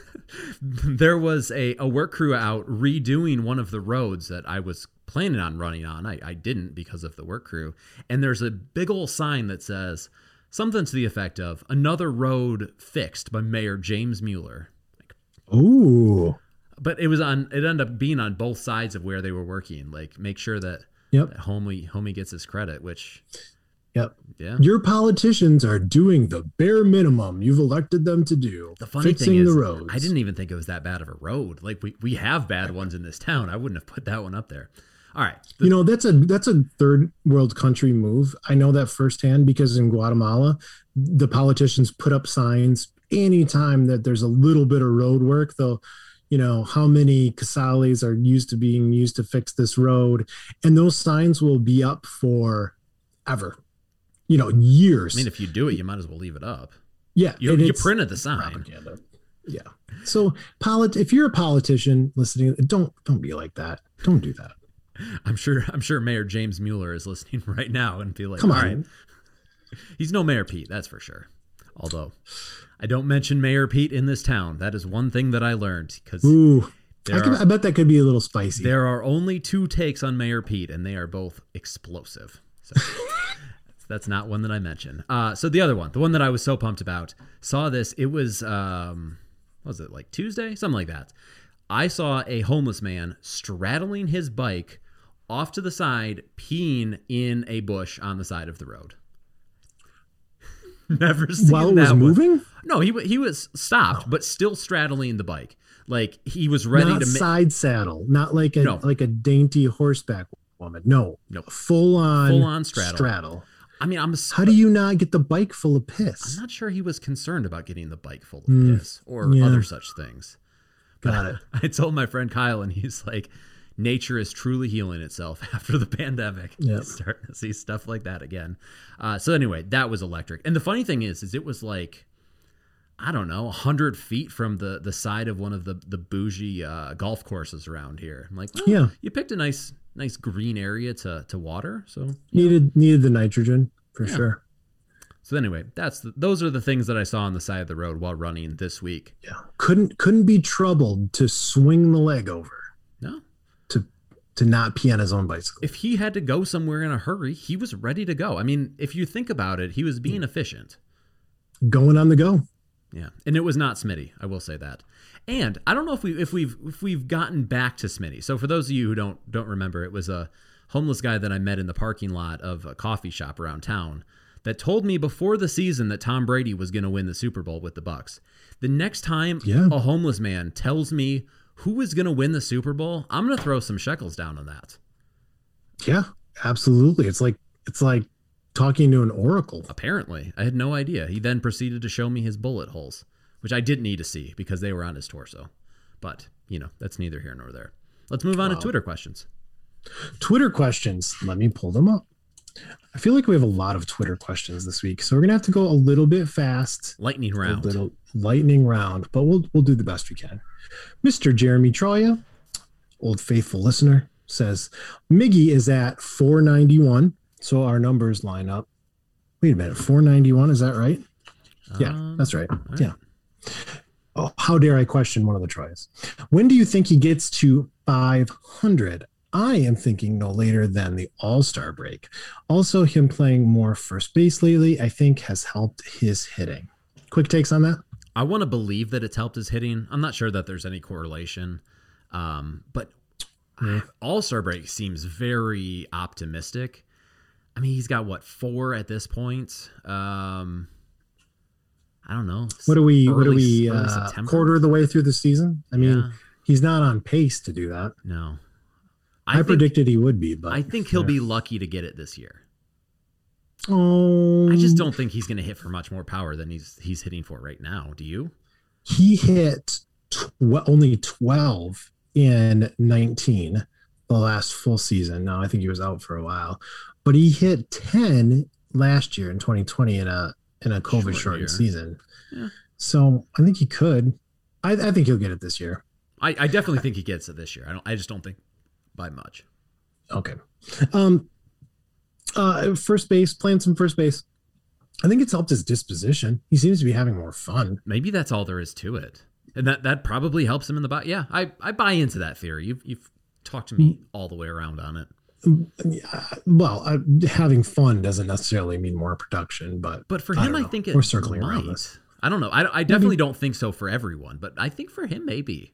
there was a work crew out redoing one of the roads that I was planning on running on. I didn't because of the work crew. And there's a big old sign that says something to the effect of "Another road fixed" by Mayor James Mueller. Ooh. But it ended up being on both sides of where they were working. Like, make sure that, that homie gets his credit, which. Yep. Yeah. Your politicians are doing the bare minimum you've elected them to do. The funny fixing thing is, the roads. I didn't even think it was that bad of a road. Like, we have bad ones in this town. I wouldn't have put that one up there. All right. That's a third world country move. I know that firsthand because in Guatemala, the politicians put up signs anytime that there's a little bit of road work, though. How many casales are being used to fix this road, and those signs will be up for ever. Years. I mean, if you do it, you might as well leave it up. Yeah. You printed the sign. Propaganda. Yeah. So if you're a politician listening, don't be like that. Don't do that. I'm sure Mayor James Mueller is listening right now and be like, come on. All right. He's no Mayor Pete, that's for sure. Although I don't mention Mayor Pete in this town. That is one thing that I learned, because I bet that could be a little spicy. There are only 2 takes on Mayor Pete, and they are both explosive. So that's not one that I mention. So the other one, the one that I was so pumped about, saw this. It was, was it like Tuesday? Something like that. I saw a homeless man straddling his bike off to the side, peeing in a bush on the side of the road. Never seen While it that was one. moving? No, he was stopped, but still straddling the bike. Like he was ready Not to side saddle, not like a like a dainty horseback woman. No, full on straddle. I mean, how do you not get the bike full of piss? I'm not sure he was concerned about getting the bike full of piss or other such things. Got it. I told my friend Kyle, and he's like, nature is truly healing itself after the pandemic. Yep. Starting to see stuff like that again. So anyway, that was electric. And the funny thing is it was like, I don't know, 100 feet from the side of one of the bougie golf courses around here. I'm like, well, you picked a nice green area to water. So needed the nitrogen for sure. So anyway, those are the things that I saw on the side of the road while running this week. Yeah, couldn't be troubled to swing the leg over. No, to not pee on his own bicycle. If he had to go somewhere in a hurry, he was ready to go. I mean, if you think about it, he was being efficient, going on the go. Yeah, and it was not Smitty. I will say that. And I don't know if we've gotten back to Smitty. So for those of you who don't remember, it was a homeless guy that I met in the parking lot of a coffee shop around town that told me before the season that Tom Brady was going to win the Super Bowl with the Bucs. The next time a homeless man tells me who is going to win the Super Bowl, I'm going to throw some shekels down on that. Yeah, absolutely. It's like talking to an oracle. Apparently. I had no idea. He then proceeded to show me his bullet holes, which I didn't need to see because they were on his torso. But, that's neither here nor there. Let's move on to Twitter questions. Twitter questions. Let me pull them up. I feel like we have a lot of Twitter questions this week, so we're going to have to go a little bit fast. Lightning round. A little lightning round, but we'll do the best we can. Mr. Jeremy Troya, old faithful listener, says Miggy is at 491, so our numbers line up. Wait a minute, 491, is that right? Yeah, that's right. Yeah. Oh, how dare I question one of the Troyas? When do you think he gets to 500? I am thinking no later than the All-Star break. Also, him playing more first base lately, I think, has helped his hitting. Quick takes on that? I want to believe that it's helped his hitting. I'm not sure that there's any correlation. But All-Star break seems very optimistic. I mean, he's got, 4 at this point? I don't know. What are we quarter of the way through the season? I mean, he's not on pace to do that. No. I predicted he would be, but I think he'll be lucky to get it this year. Oh, I just don't think he's going to hit for much more power than he's hitting for right now. Do you? He hit only 12 in 19, the last full season. Now, I think he was out for a while, but he hit 10 last year in 2020 in a COVID shortened season. Yeah. So I think he could. I think he'll get it this year. I definitely think he gets it this year. I just don't think by much. Okay. First base, playing some first base. I think it's helped his disposition. He seems to be having more fun. Maybe that's all there is to it. And that probably helps him in the bot. Yeah, I buy into that theory. You've talked to me all the way around on it. Well, having fun doesn't necessarily mean more production, but for him, I think we're circling around this. I don't know. I definitely don't think so for everyone, but I think for him, maybe.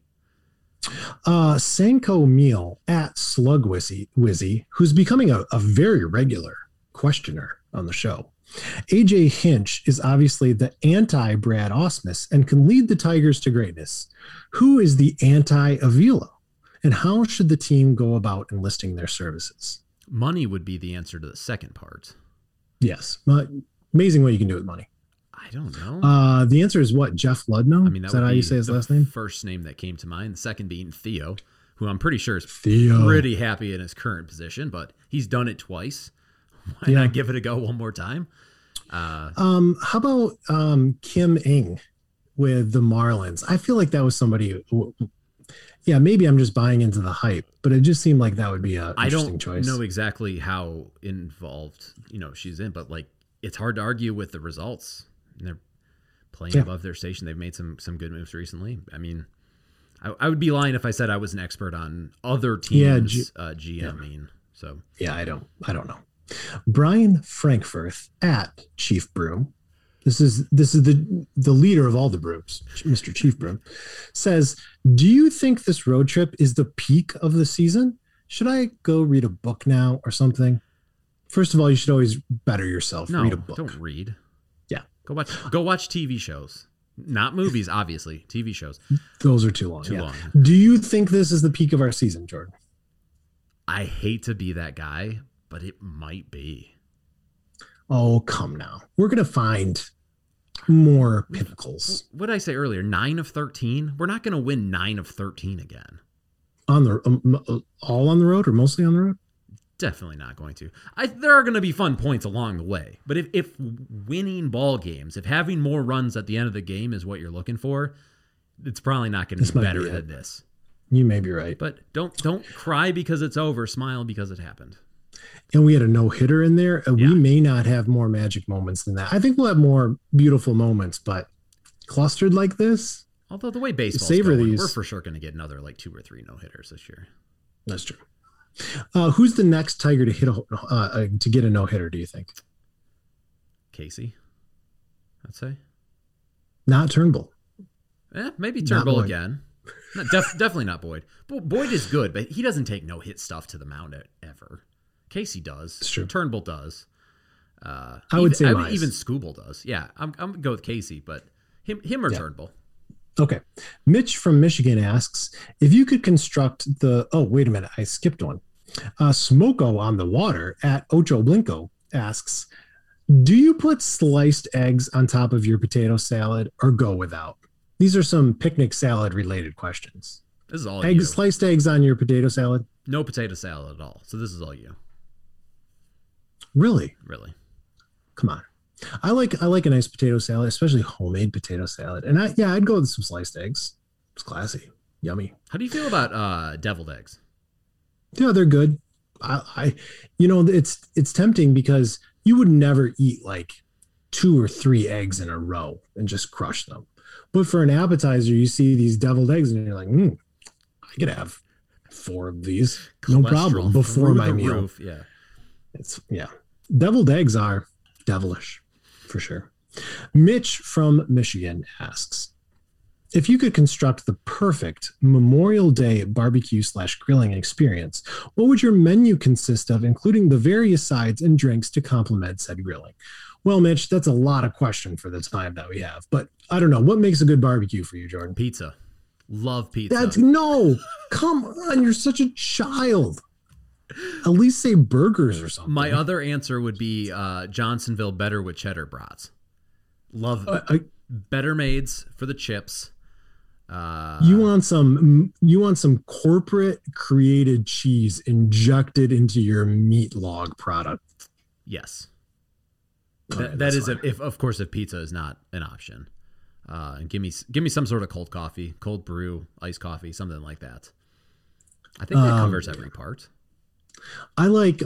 Sanko Meal at Slug Wizzy, who's becoming a very regular questioner on the show. AJ Hinch is obviously the anti-Brad Ausmus and can lead the Tigers to greatness. Who is the anti-Avila? And how should the team go about enlisting their services? Money would be the answer to the second part. Yes. Amazing what you can do with money. I don't know. The answer is what? Jeff Ludnow? I mean, is that how you say his last name? First name that came to mind. The second being Theo, who I'm pretty sure is pretty happy in his current position, but he's done it twice. Why not give it a go one more time? How about Kim Ng with the Marlins? I feel like that was somebody who, maybe I'm just buying into the hype, but it just seemed like that would be an interesting choice. I don't know exactly how involved, she's in, but it's hard to argue with the results. And they're playing above their station. They've made some good moves recently. I mean, I would be lying if I said I was an expert on other teams' GMing. So I don't know. Brian Frankfurth at Chief Broom. This is the leader of all the brooms, Mr. Chief Broom, says, do you think this road trip is the peak of the season? Should I go read a book now or something? First of all, you should always better yourself. No, read a book. Don't read. Yeah. Go watch TV shows. Not movies, obviously. TV shows. Those are too long. Too long. Do you think this is the peak of our season, Jordan? I hate to be that guy, but it might be. Oh, come now. We're going to find more pinnacles. What did I say earlier? 9 of 13? We're not going to win 9 of 13 again. On the all on the road or mostly on the road? Definitely not going to. There are going to be fun points along the way. But if winning ball games, if having more runs at the end of the game is what you're looking for, it's probably not going to be better than this. You may be right. But don't cry because it's over. Smile because it happened. And we had a no-hitter in there. We may not have more magic moments than that. I think we'll have more beautiful moments, but clustered like this. Although the way baseball's savor going, these. we're for sure going to get another 2 or 3 no-hitters this year. That's true. Who's the next Tiger to hit to get a no-hitter, do you think? Casey, I'd say. Not Turnbull. Maybe Turnbull again. Definitely not Boyd. Boyd is good, but he doesn't take no-hit stuff to the mound ever. Casey does. It's true. Turnbull does. I would say even Scooble does. Yeah, I'm going to go with Casey, but him or Turnbull. Okay. Mitch from Michigan asks, if you could construct wait a minute, I skipped one. Smoko on the water at Ocho Blinko asks, do you put sliced eggs on top of your potato salad or go without? These are some picnic salad related questions. This is all sliced eggs on your potato salad? No potato salad at all. So this is all you. Really? Really. Come on. I like a nice potato salad, especially homemade potato salad. And I'd go with some sliced eggs. It's classy. Yummy. How do you feel about deviled eggs? Yeah, they're good. It's tempting because you would never eat 2 or 3 eggs in a row and just crush them. But for an appetizer, you see these deviled eggs and you're like, I could have 4 of these. No problem before my meal. Deviled eggs are devilish for sure. Mitch from Michigan asks, if you could construct the perfect Memorial Day barbecue / grilling experience, what would your menu consist of, including the various sides and drinks to complement said grilling? Well, Mitch, that's a lot of question for the time that we have, but I don't know. What makes a good barbecue for you, Jordan? Pizza. Love pizza. Come on. You're such a child. At least say burgers or something. My other answer would be Johnsonville better with cheddar brats. Love better maids for the chips. You want some corporate created cheese injected into your meat log product. Yes. That is if pizza is not an option. And give me some sort of cold coffee, cold brew, iced coffee, something like that. I think that covers every part. I like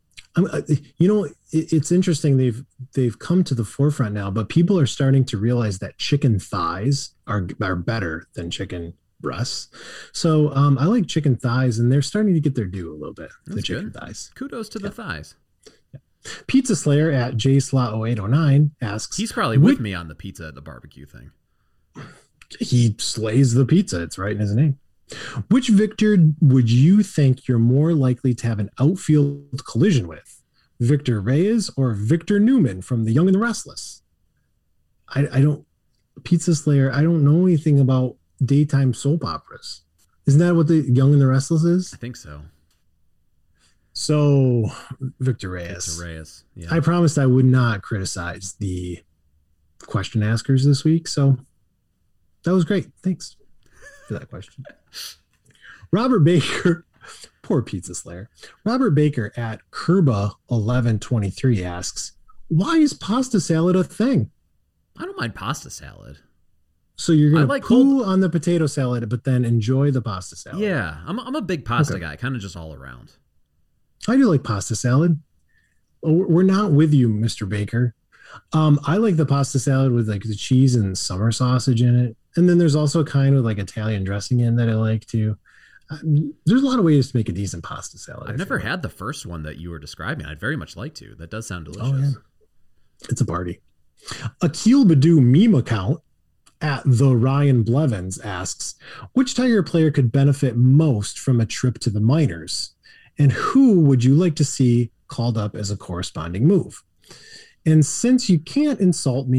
it's interesting they've come to the forefront now, but people are starting to realize that chicken thighs are better than chicken breasts. So I like chicken thighs, and they're starting to get their due a little bit. That's chicken good. Thighs. Kudos to the thighs. Yeah. Pizza Slayer at JSlot0809 asks, he's probably with me on the pizza at the barbecue thing. He slays the pizza. It's right in his name. Which Victor would you think you're more likely to have an outfield collision with? Victor Reyes or Victor Newman from The Young and the Restless? I don't, Pizza Slayer, I don't know anything about daytime soap operas. Isn't that what The Young and the Restless is? I think so. So, Victor Reyes. Victor Reyes, yeah. I promised I would not criticize the question askers this week, so that was great. Thanks for that question. Robert Baker, poor Pizza Slayer. Robert Baker at Kerba1123 asks, why is pasta salad a thing? I don't mind pasta salad. So you're going to poo on the potato salad, but then enjoy the pasta salad. Yeah, I'm a big pasta guy, kind of just all around. I do like pasta salad. We're not with you, Mr. Baker. I like the pasta salad with the cheese and summer sausage in it. And then there's also kind of Italian dressing in that I like too. There's a lot of ways to make a decent pasta salad. I've never had the first one that you were describing. I'd very much like to. That does sound delicious. Oh, yeah. It's a party. Akil Badu meme account at the Ryan Blevins asks, which Tiger player could benefit most from a trip to the minors? And who would you like to see called up as a corresponding move? And since you can't insult me,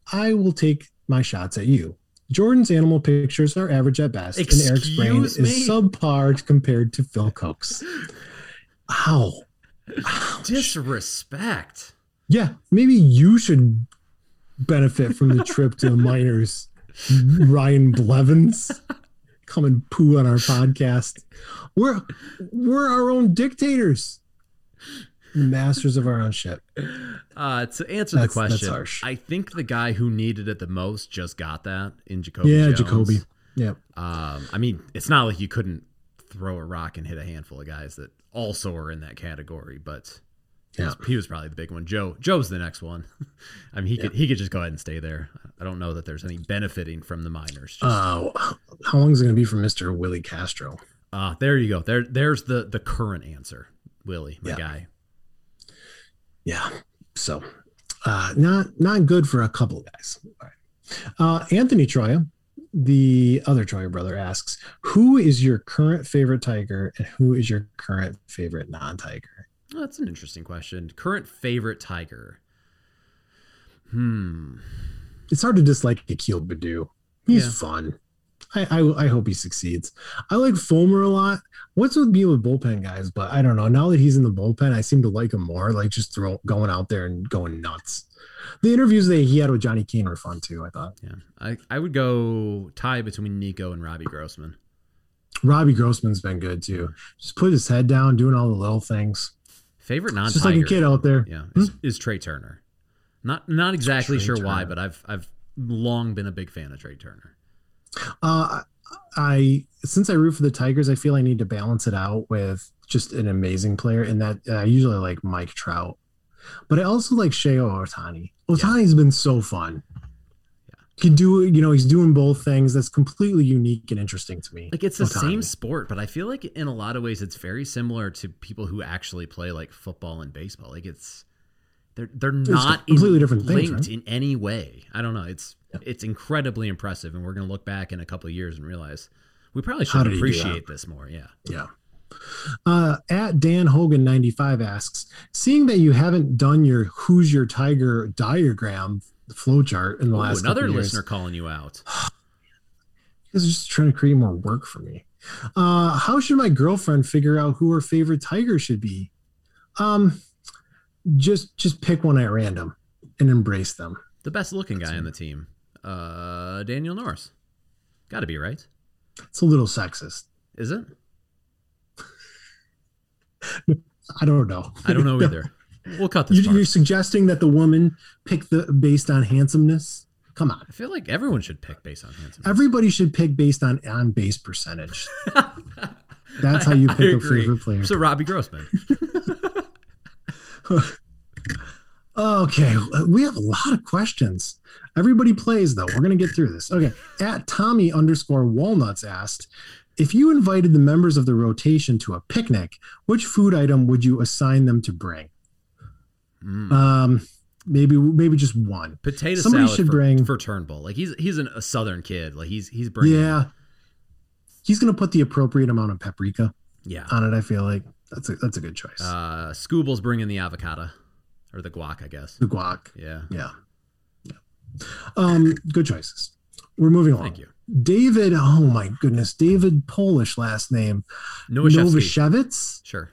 I will take my shots at you. Jordan's animal pictures are average at best, and Eric's brain is subpar compared to Phil Koch's. Ow. Ouch. Disrespect. Yeah, maybe you should benefit from the trip to the minors. Ryan Blevins, come and poo on our podcast. We're our own dictators, masters of our own shit. To answer the question, I think the guy who needed it the most just got that in Jacoby Jones. Jacoby. Yeah. I mean, it's not like you couldn't throw a rock and hit a handful of guys that also are in that category, but he was probably the big one. Joe's the next one. I mean, he could just go ahead and stay there. I don't know that there's any benefiting from the minors. How long is it going to be for Mr. Willie Castro? There you go. There's the current answer. Willie, my guy. Yeah. So, not good for a couple of guys. All right. Anthony Troya, the other Troya brother, asks, who is your current favorite Tiger and who is your current favorite non-Tiger? Oh, that's an interesting question. Current favorite Tiger. It's hard to dislike Akil Baddoo. He's fun. I hope he succeeds. I like Fulmer a lot. What's with me with bullpen guys? But I don't know. Now that he's in the bullpen, I seem to like him more. Like just going out there and going nuts. The interviews that he had with Johnny Kane were fun too, I thought. Yeah. I would go tie between Nico and Robbie Grossman. Robbie Grossman's been good too. Just put his head down, doing all the little things. Favorite non-Tiger. Just like a kid out there. Yeah. Is Trey Turner. Not exactly sure why, but I've long been a big fan of Trey Turner. Since I root for the Tigers, I feel I need to balance it out with just an amazing player, and that I usually like Mike Trout, but I also like Shohei Ohtani. Ohtani's been so fun. He can do, he's doing both things. That's completely unique and interesting to me. Like it's the same sport, but I feel like in a lot of ways it's very similar to people who actually play like football and baseball. Like they're not completely different linked things, right? in any way. I don't know. It's incredibly impressive, and we're going to look back in a couple of years and realize we probably should appreciate this more. Yeah. At Dan Hogan 95 asks, seeing that you haven't done your Who's Your Tiger diagram, the flow chart in the last couple another of years, listener calling you out. This is just trying to create more work for me. How should my girlfriend figure out who her favorite Tiger should be? Just pick one at random and embrace them. The best looking guy on the team, Daniel Norris. Got to be, right? It's a little sexist. Is it? I don't know. I don't know either. We'll cut this part. You're suggesting that the woman pick based on handsomeness? Come on. I feel like everyone should pick based on handsomeness. Everybody should pick based on base percentage. That's how you pick a favorite player. So Robbie Grossman. Okay, we have a lot of questions. Everybody plays, though. We're going to get through this. Okay, at Tommy_Walnuts asked, if you invited the members of the rotation to a picnic, which food item would you assign them to bring? Maybe just one. Potato Somebody salad should bring for Turnbull. Like he's a Southern kid. Like he's bringing. Yeah, he's going to put the appropriate amount of paprika. Yeah. On it. I feel like that's a good choice. Scooble's bringing the avocado. Or the guac, I guess. The guac. Yeah. Good choices. We're moving along. Thank you. David, oh my goodness. David, Polish last name. Novashevitz? Sure.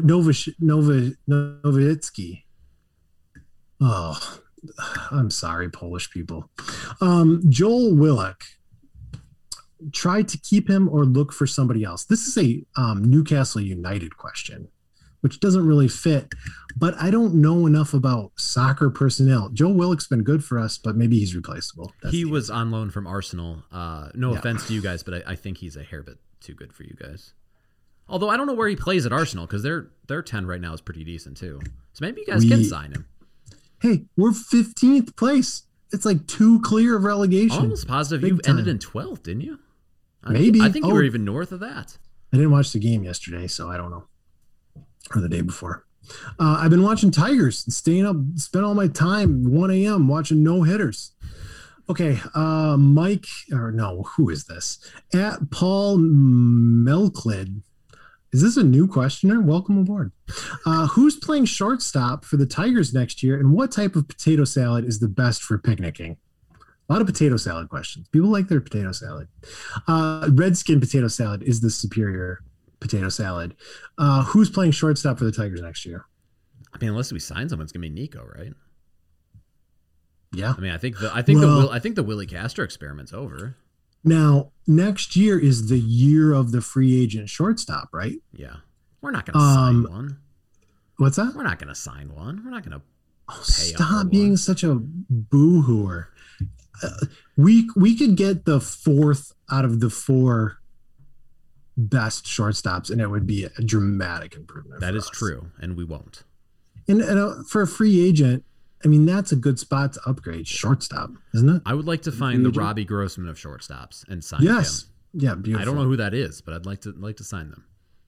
Novitsky. Oh, I'm sorry, Polish people. Joel Willock. Try to keep him or look for somebody else. This is a Newcastle United question, which doesn't really fit, but I don't know enough about soccer personnel. Joe Willock's been good for us, but maybe he's replaceable. He was on loan from Arsenal. No offense to you guys, but I think he's a hair bit too good for you guys. Although I don't know where he plays at Arsenal because their 10 right now is pretty decent too. So maybe you guys can sign him. Hey, we're 15th place. It's like 2 clear of relegation. Almost positive you ended in 12th, didn't you? Maybe. I think you were even north of that. I didn't watch the game yesterday, so I don't know. Or the day before. I've been watching Tigers and staying up, spent all my time 1 a.m. watching no-hitters. Okay, Mike, or no, who is this? At Paul Melklid. Is this a new questioner? Welcome aboard. Who's playing shortstop for the Tigers next year, and what type of potato salad is the best for picnicking? A lot of potato salad questions. People like their potato salad. Redskin potato salad is the superior potato salad. Who's playing shortstop for the Tigers next year? I mean, unless we sign someone, it's gonna be Nico, right? Yeah. I mean, I think the Willie Castro experiment's over. Now, next year is the year of the free agent shortstop, right? Yeah. We're not gonna sign one. What's that? We're not gonna sign one. We're not gonna. Stop being such a boo-hooer. We could get the fourth out of the four best shortstops, and it would be a dramatic improvement. That is true, and we won't. And for a free agent, I mean, that's a good spot to upgrade shortstop, isn't it? I would like to find the Robbie Grossman of shortstops and sign him. Yeah, beautiful. I don't know who that is, but I'd like to sign them.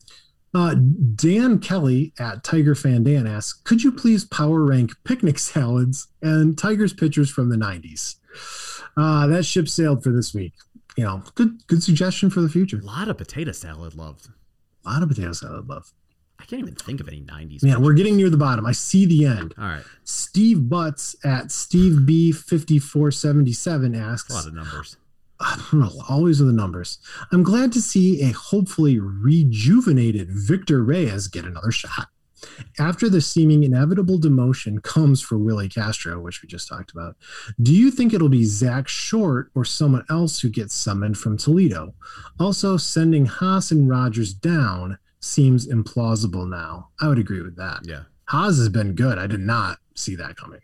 Dan Kelly at Tiger Fan Dan asks, could you please power rank picnic salads and Tigers pitchers from the 90s? That ship sailed for this week. You know, good suggestion for the future. A lot of potato salad loved. A lot of potato salad love. I can't even think of any 90s. Man, we're getting near the bottom. I see the end. All right. Steve Butts at Steve B 5477 asks, a lot of numbers. I don't know, always with the numbers. I'm glad to see a hopefully rejuvenated Victor Reyes get another shot. After the seeming inevitable demotion comes for Willie Castro, which we just talked about, do you think it'll be Zach Short or someone else who gets summoned from Toledo? Also, sending Haas and Rogers down seems implausible now. I would agree with that. Yeah. Haas has been good. I did not see that coming.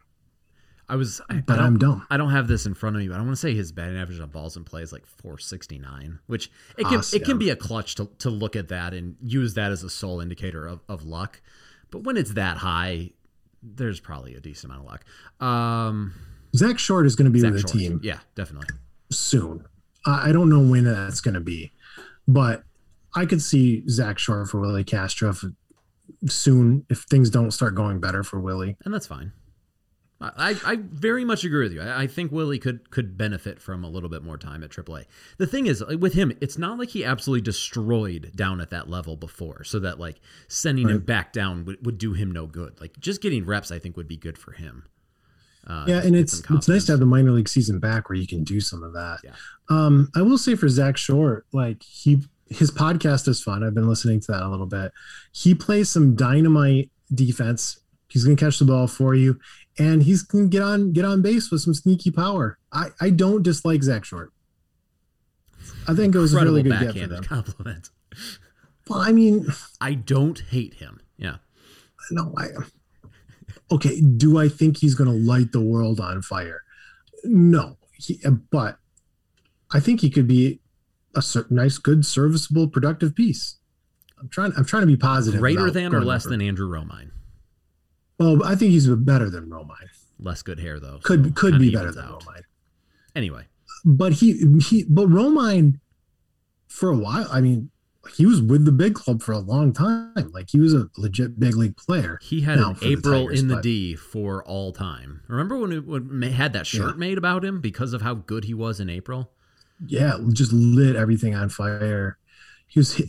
I'm dumb. I don't have this in front of me, but I want to say his batting average on balls in play is like 469, which it can be a clutch to look at that and use that as a sole indicator of luck. But when it's that high, there's probably a decent amount of luck. Zach Short is going to be with the team. Yeah, definitely. Soon. I don't know when that's going to be, but I could see Zach Short for Willie Castro soon if things don't start going better for Willie. And that's fine. I very much agree with you. I think Willie could benefit from a little bit more time at AAA. The thing is, with him, it's not like he absolutely destroyed down at that level before, so that like sending him back down would do him no good. Like just getting reps, I think would be good for him. And it's nice to have the minor league season back where you can do some of that. Yeah. I will say for Zach Short, like his podcast is fun. I've been listening to that a little bit. He plays some dynamite defense. He's going to catch the ball for you, and he's going to get on base with some sneaky power. I don't dislike Zach Short. I think it was a really good get for them. Compliment. Well, I mean, I don't hate him. Yeah. No, okay. Do I think he's going to light the world on fire? No, but I think he could be a nice, good, serviceable, productive piece. I'm trying to be positive. Greater than or less than Andrew Romine? Oh, I think he's better than Romine. Less good hair though. Could be better than Romine. Anyway, but but Romine for a while. I mean, he was with the big club for a long time. Like he was a legit big league player. He had an April in the D for all time. Remember when we had that shirt made about him because of how good he was in April? Yeah, just lit everything on fire. He was,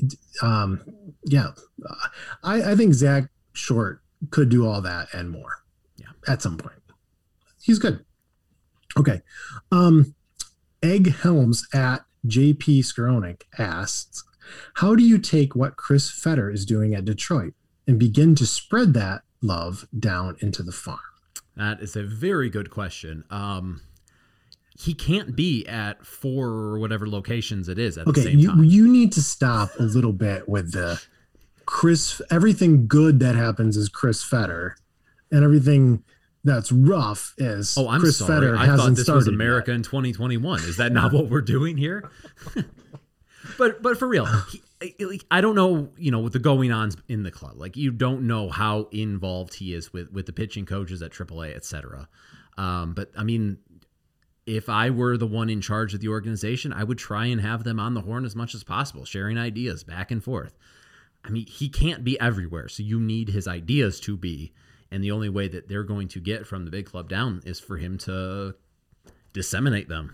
I think Zach Short could do all that and more. Yeah, at some point, he's good. Okay, Egg Helms at JP Skoronik asks, how do you take what Chris Fetter is doing at Detroit and begin to spread that love down into the farm? That is a very good question. He can't be at 4 or whatever locations it is at the same time. You need to stop a little bit with the everything good that happens is Chris Fetter, and everything that's rough is Chris Fetter. I thought this was America in 2021. Is that not what we're doing here? But for real, I don't know, with the going ons in the club, like you don't know how involved he is with the pitching coaches at AAA, et cetera. But I mean, if I were the one in charge of the organization, I would try and have them on the horn as much as possible, sharing ideas back and forth. I mean, he can't be everywhere, so you need his ideas to be, and the only way that they're going to get from the big club down is for him to disseminate them.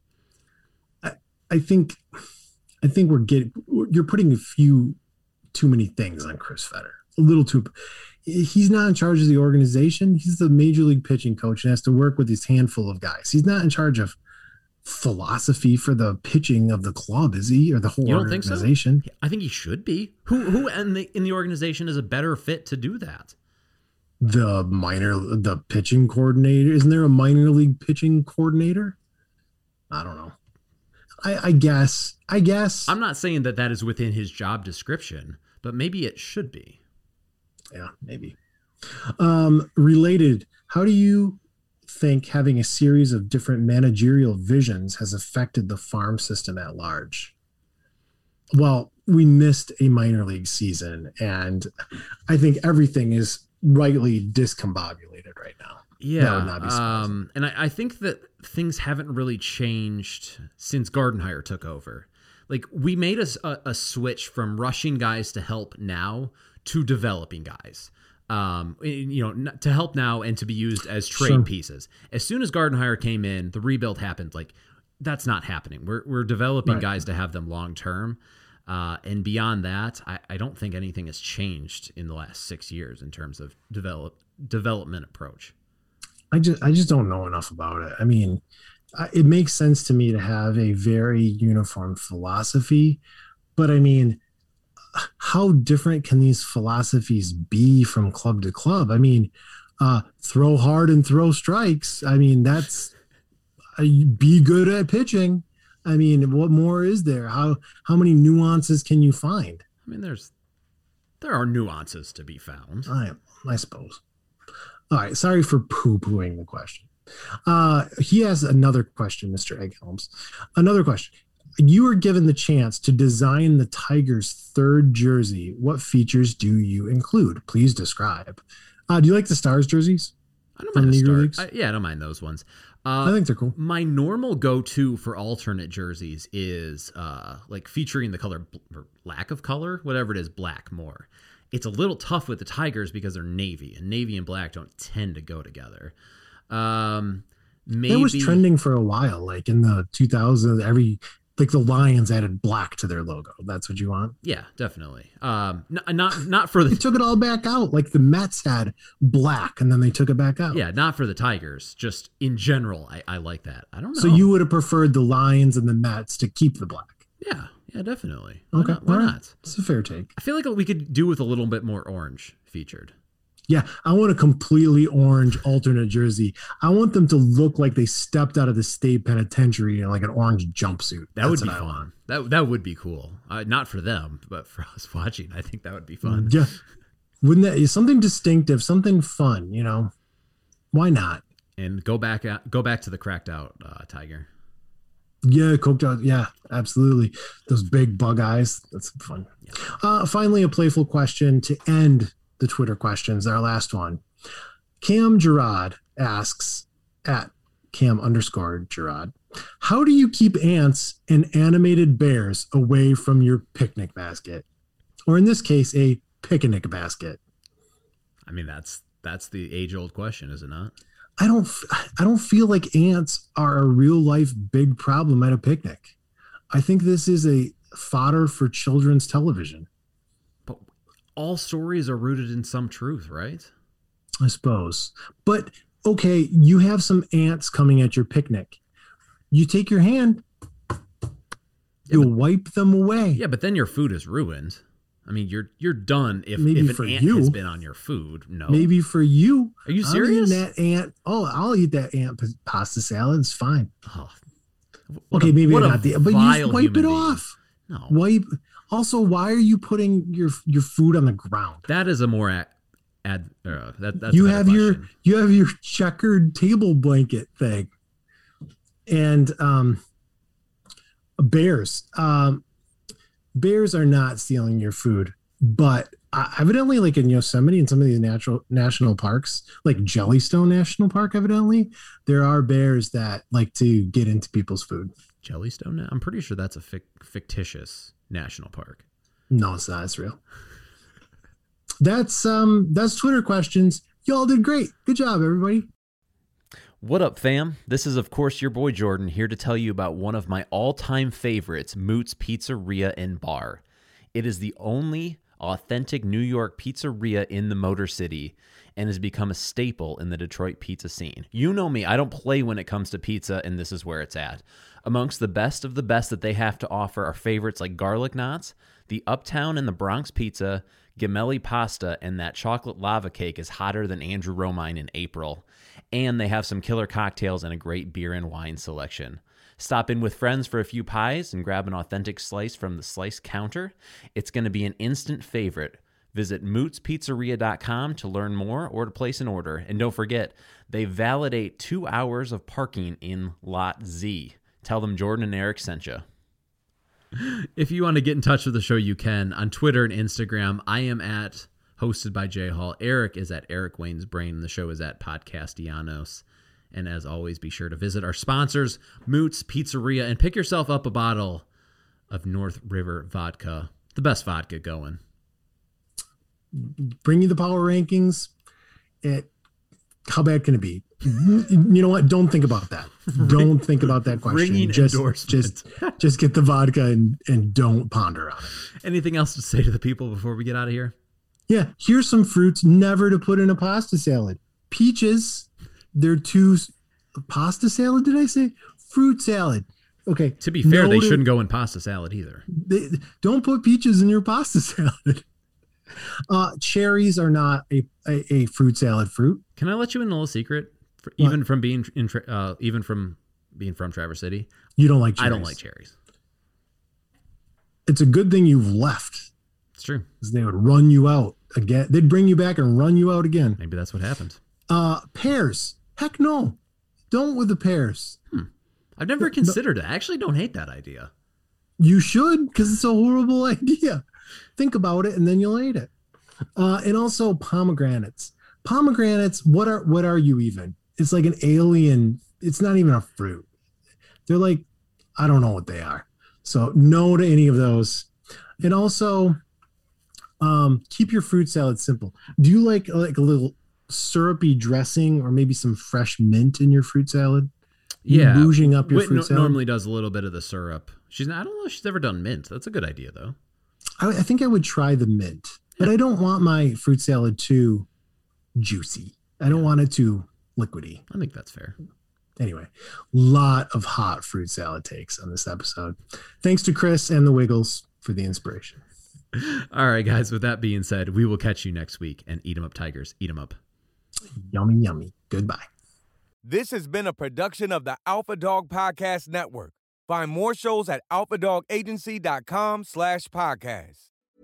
I think you're putting a few too many things on Chris Fetter. A little too. He's not in charge of the organization. He's the major league pitching coach and has to work with this handful of guys. He's not in charge of philosophy for the pitching of the club, is he? Or the whole organization? Think so? I think he should be. Who in the organization is a better fit to do that? The pitching coordinator. Isn't there a minor league pitching coordinator? I don't know. I guess. I'm not saying that is within his job description, but maybe it should be. Yeah, maybe. Related, how do you think having a series of different managerial visions has affected the farm system at large? Well, we missed a minor league season, and I think everything is rightly discombobulated right now. Yeah, that would not be surprising. And I think that things haven't really changed since Gardenhire took over. Like, we made a switch from rushing guys to help now to developing guys. To help now and to be used as trade pieces. As soon as Gardenhire came in, the rebuild happened. Like, that's not happening. We're developing guys to have them long term. And beyond that, I don't think anything has changed in the last 6 years in terms of development approach. I just don't know enough about it. I mean, it makes sense to me to have a very uniform philosophy, but I mean, how different can these philosophies be from club to club? I mean, throw hard and throw strikes. I mean, that's be good at pitching. I mean, what more is there? How many nuances can you find? I mean, there are nuances to be found. I suppose. All right. Sorry for poo-pooing the question. He has another question, Mr. Egghelms. Another question. You were given the chance to design the Tigers' third jersey. What features do you include? Please describe. Do you like the Stars jerseys? I don't mind the Stars. I don't mind those ones. I think they're cool. My normal go-to for alternate jerseys is like featuring the color or lack of color, whatever it is, black more. It's a little tough with the Tigers because they're navy, and navy and black don't tend to go together. Maybe it was trending for a while, like in the 2000s. The Lions added black to their logo. That's what you want? Yeah, definitely. Not for the. They took it all back out. Like the Mets had black, and then they took it back out. Yeah, not for the Tigers. Just in general, I like that. I don't know. So you would have preferred the Lions and the Mets to keep the black? Yeah, definitely. Okay, why not? It's a fair take. I feel like we could do with a little bit more orange featured. Yeah, I want a completely orange alternate jersey. I want them to look like they stepped out of the state penitentiary in like an orange jumpsuit. That would be fun. That would be cool. Not for them, but for us watching, I think that would be fun. Yeah, wouldn't that something distinctive, something fun? You know, why not? And go back to the cracked out Tiger. Yeah, coked out. Yeah, absolutely. Those big bug eyes. That's fun. Yeah. Finally, a playful question to end the Twitter questions. Our last one. Cam Gerard asks at Cam_Gerard, how do you keep ants and animated bears away from your picnic basket? Or in this case, a picnic basket. I mean, that's the age-old question, is it not? I don't feel like ants are a real life big problem at a picnic. I think this is a fodder for children's television. But all stories are rooted in some truth, right? I suppose. But okay, you have some ants coming at your picnic. You take your hand, you'll wipe them away. Yeah, but then your food is ruined. I mean, you're done if an ant has been on your food. No. Maybe for you. Are you serious? That ant. Oh, I'll eat that ant pasta salad. It's fine. Oh, okay, maybe not the, but you just wipe it off. No. Wipe. Also, why are you putting your food on the ground? That is a more that's you have your checkered table blanket thing, and bears. Bears are not stealing your food, but evidently, like in Yosemite and some of these national parks, like Jellystone National Park, evidently, there are bears that like to get into people's food. Jellystone? I'm pretty sure that's a fictitious national park. No, it's not. It's real. That's Twitter questions. Y'all did great. Good job, everybody. What up, fam? This is, of course, your boy Jordan, here to tell you about one of my all-time favorites, Moot's Pizzeria and Bar. It is the only authentic New York pizzeria in the Motor City and has become a staple in the Detroit pizza scene. You know me, I don't play when it comes to pizza, and this is where it's at. Amongst the best of the best that they have to offer are favorites like garlic knots, the Uptown and the Bronx pizza, gemelli pasta, and that chocolate lava cake is hotter than Andrew Romine in April. And they have some killer cocktails and a great beer and wine selection. Stop in with friends for a few pies and grab an authentic slice from the slice counter. It's going to be an instant favorite. Visit mootspizzeria.com to learn more or to place an order. And don't forget, they validate 2 hours of parking in Lot Z. Tell them Jordan and Eric sent you. If you want to get in touch with the show, you can. On Twitter and Instagram, I am at Hosted by Jay Hall. Eric is at Eric Wayne's Brain. The show is at Podcastianos. And as always, be sure to visit our sponsors, Moots Pizzeria, and pick yourself up a bottle of North River vodka, the best vodka going. Bring you the power rankings. How bad can it be? You know what? Don't think about that. Don't think about that question. Just get the vodka and don't ponder on it. Anything else to say to the people before we get out of here? Yeah, here's some fruits never to put in a pasta salad. Peaches, they're too pasta salad. Did I say fruit salad? Okay. To be fair, they shouldn't go in pasta salad either. Don't put peaches in your pasta salad. Cherries are not a fruit salad fruit. Can I let you in a little secret? Even from being from Traverse City, you don't like cherries. I don't like cherries. It's a good thing you've left. It's true. Because they would run you out again. They'd bring you back and run you out again. Maybe that's what happened. Pears. Heck no. Don't with the pears. I've never considered it. I actually don't hate that idea. You should, because it's a horrible idea. Think about it and then you'll eat it. And also pomegranates. Pomegranates, what are you even? It's like an alien. It's not even a fruit. They're like, I don't know what they are. So no to any of those. And also, keep your fruit salad simple. Do you like a little syrupy dressing or maybe some fresh mint in your fruit salad? Yeah, bouging up your fruit salad. Normally does a little bit of the syrup. I don't know if she's ever done mint. That's a good idea though. I think I would try the mint, but I don't want my fruit salad too juicy. I don't want it too liquidy. I think that's fair. Anyway, lot of hot fruit salad takes on this episode. Thanks to Chris and the Wiggles for the inspiration. All right, guys. With that being said, we will catch you next week and eat 'em up, Tigers. Eat 'em up. Yummy, yummy. Goodbye. This has been a production of the Alpha Dog Podcast Network. Find more shows at alphadogagency.com/podcast.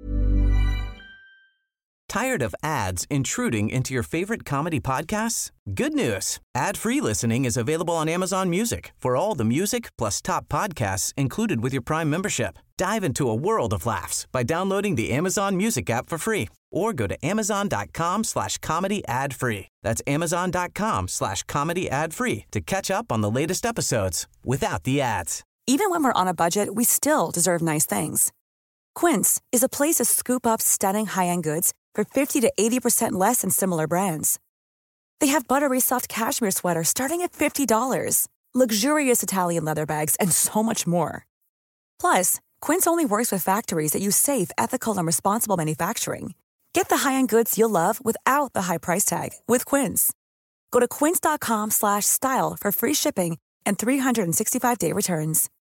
Tired of ads intruding into your favorite comedy podcasts? Good news. Ad-free listening is available on Amazon Music for all the music plus top podcasts included with your Prime membership. Dive into a world of laughs by downloading the Amazon Music app for free or go to amazon.com/comedy ad-free. That's amazon.com/comedy ad-free to catch up on the latest episodes without the ads. Even when we're on a budget, we still deserve nice things. Quince is a place to scoop up stunning high-end goods for 50 to 80% less than similar brands. They have buttery soft cashmere sweaters starting at $50, luxurious Italian leather bags, and so much more. Plus, Quince only works with factories that use safe, ethical, and responsible manufacturing. Get the high-end goods you'll love without the high price tag with Quince. Go to quince.com/style for free shipping and 365-day returns.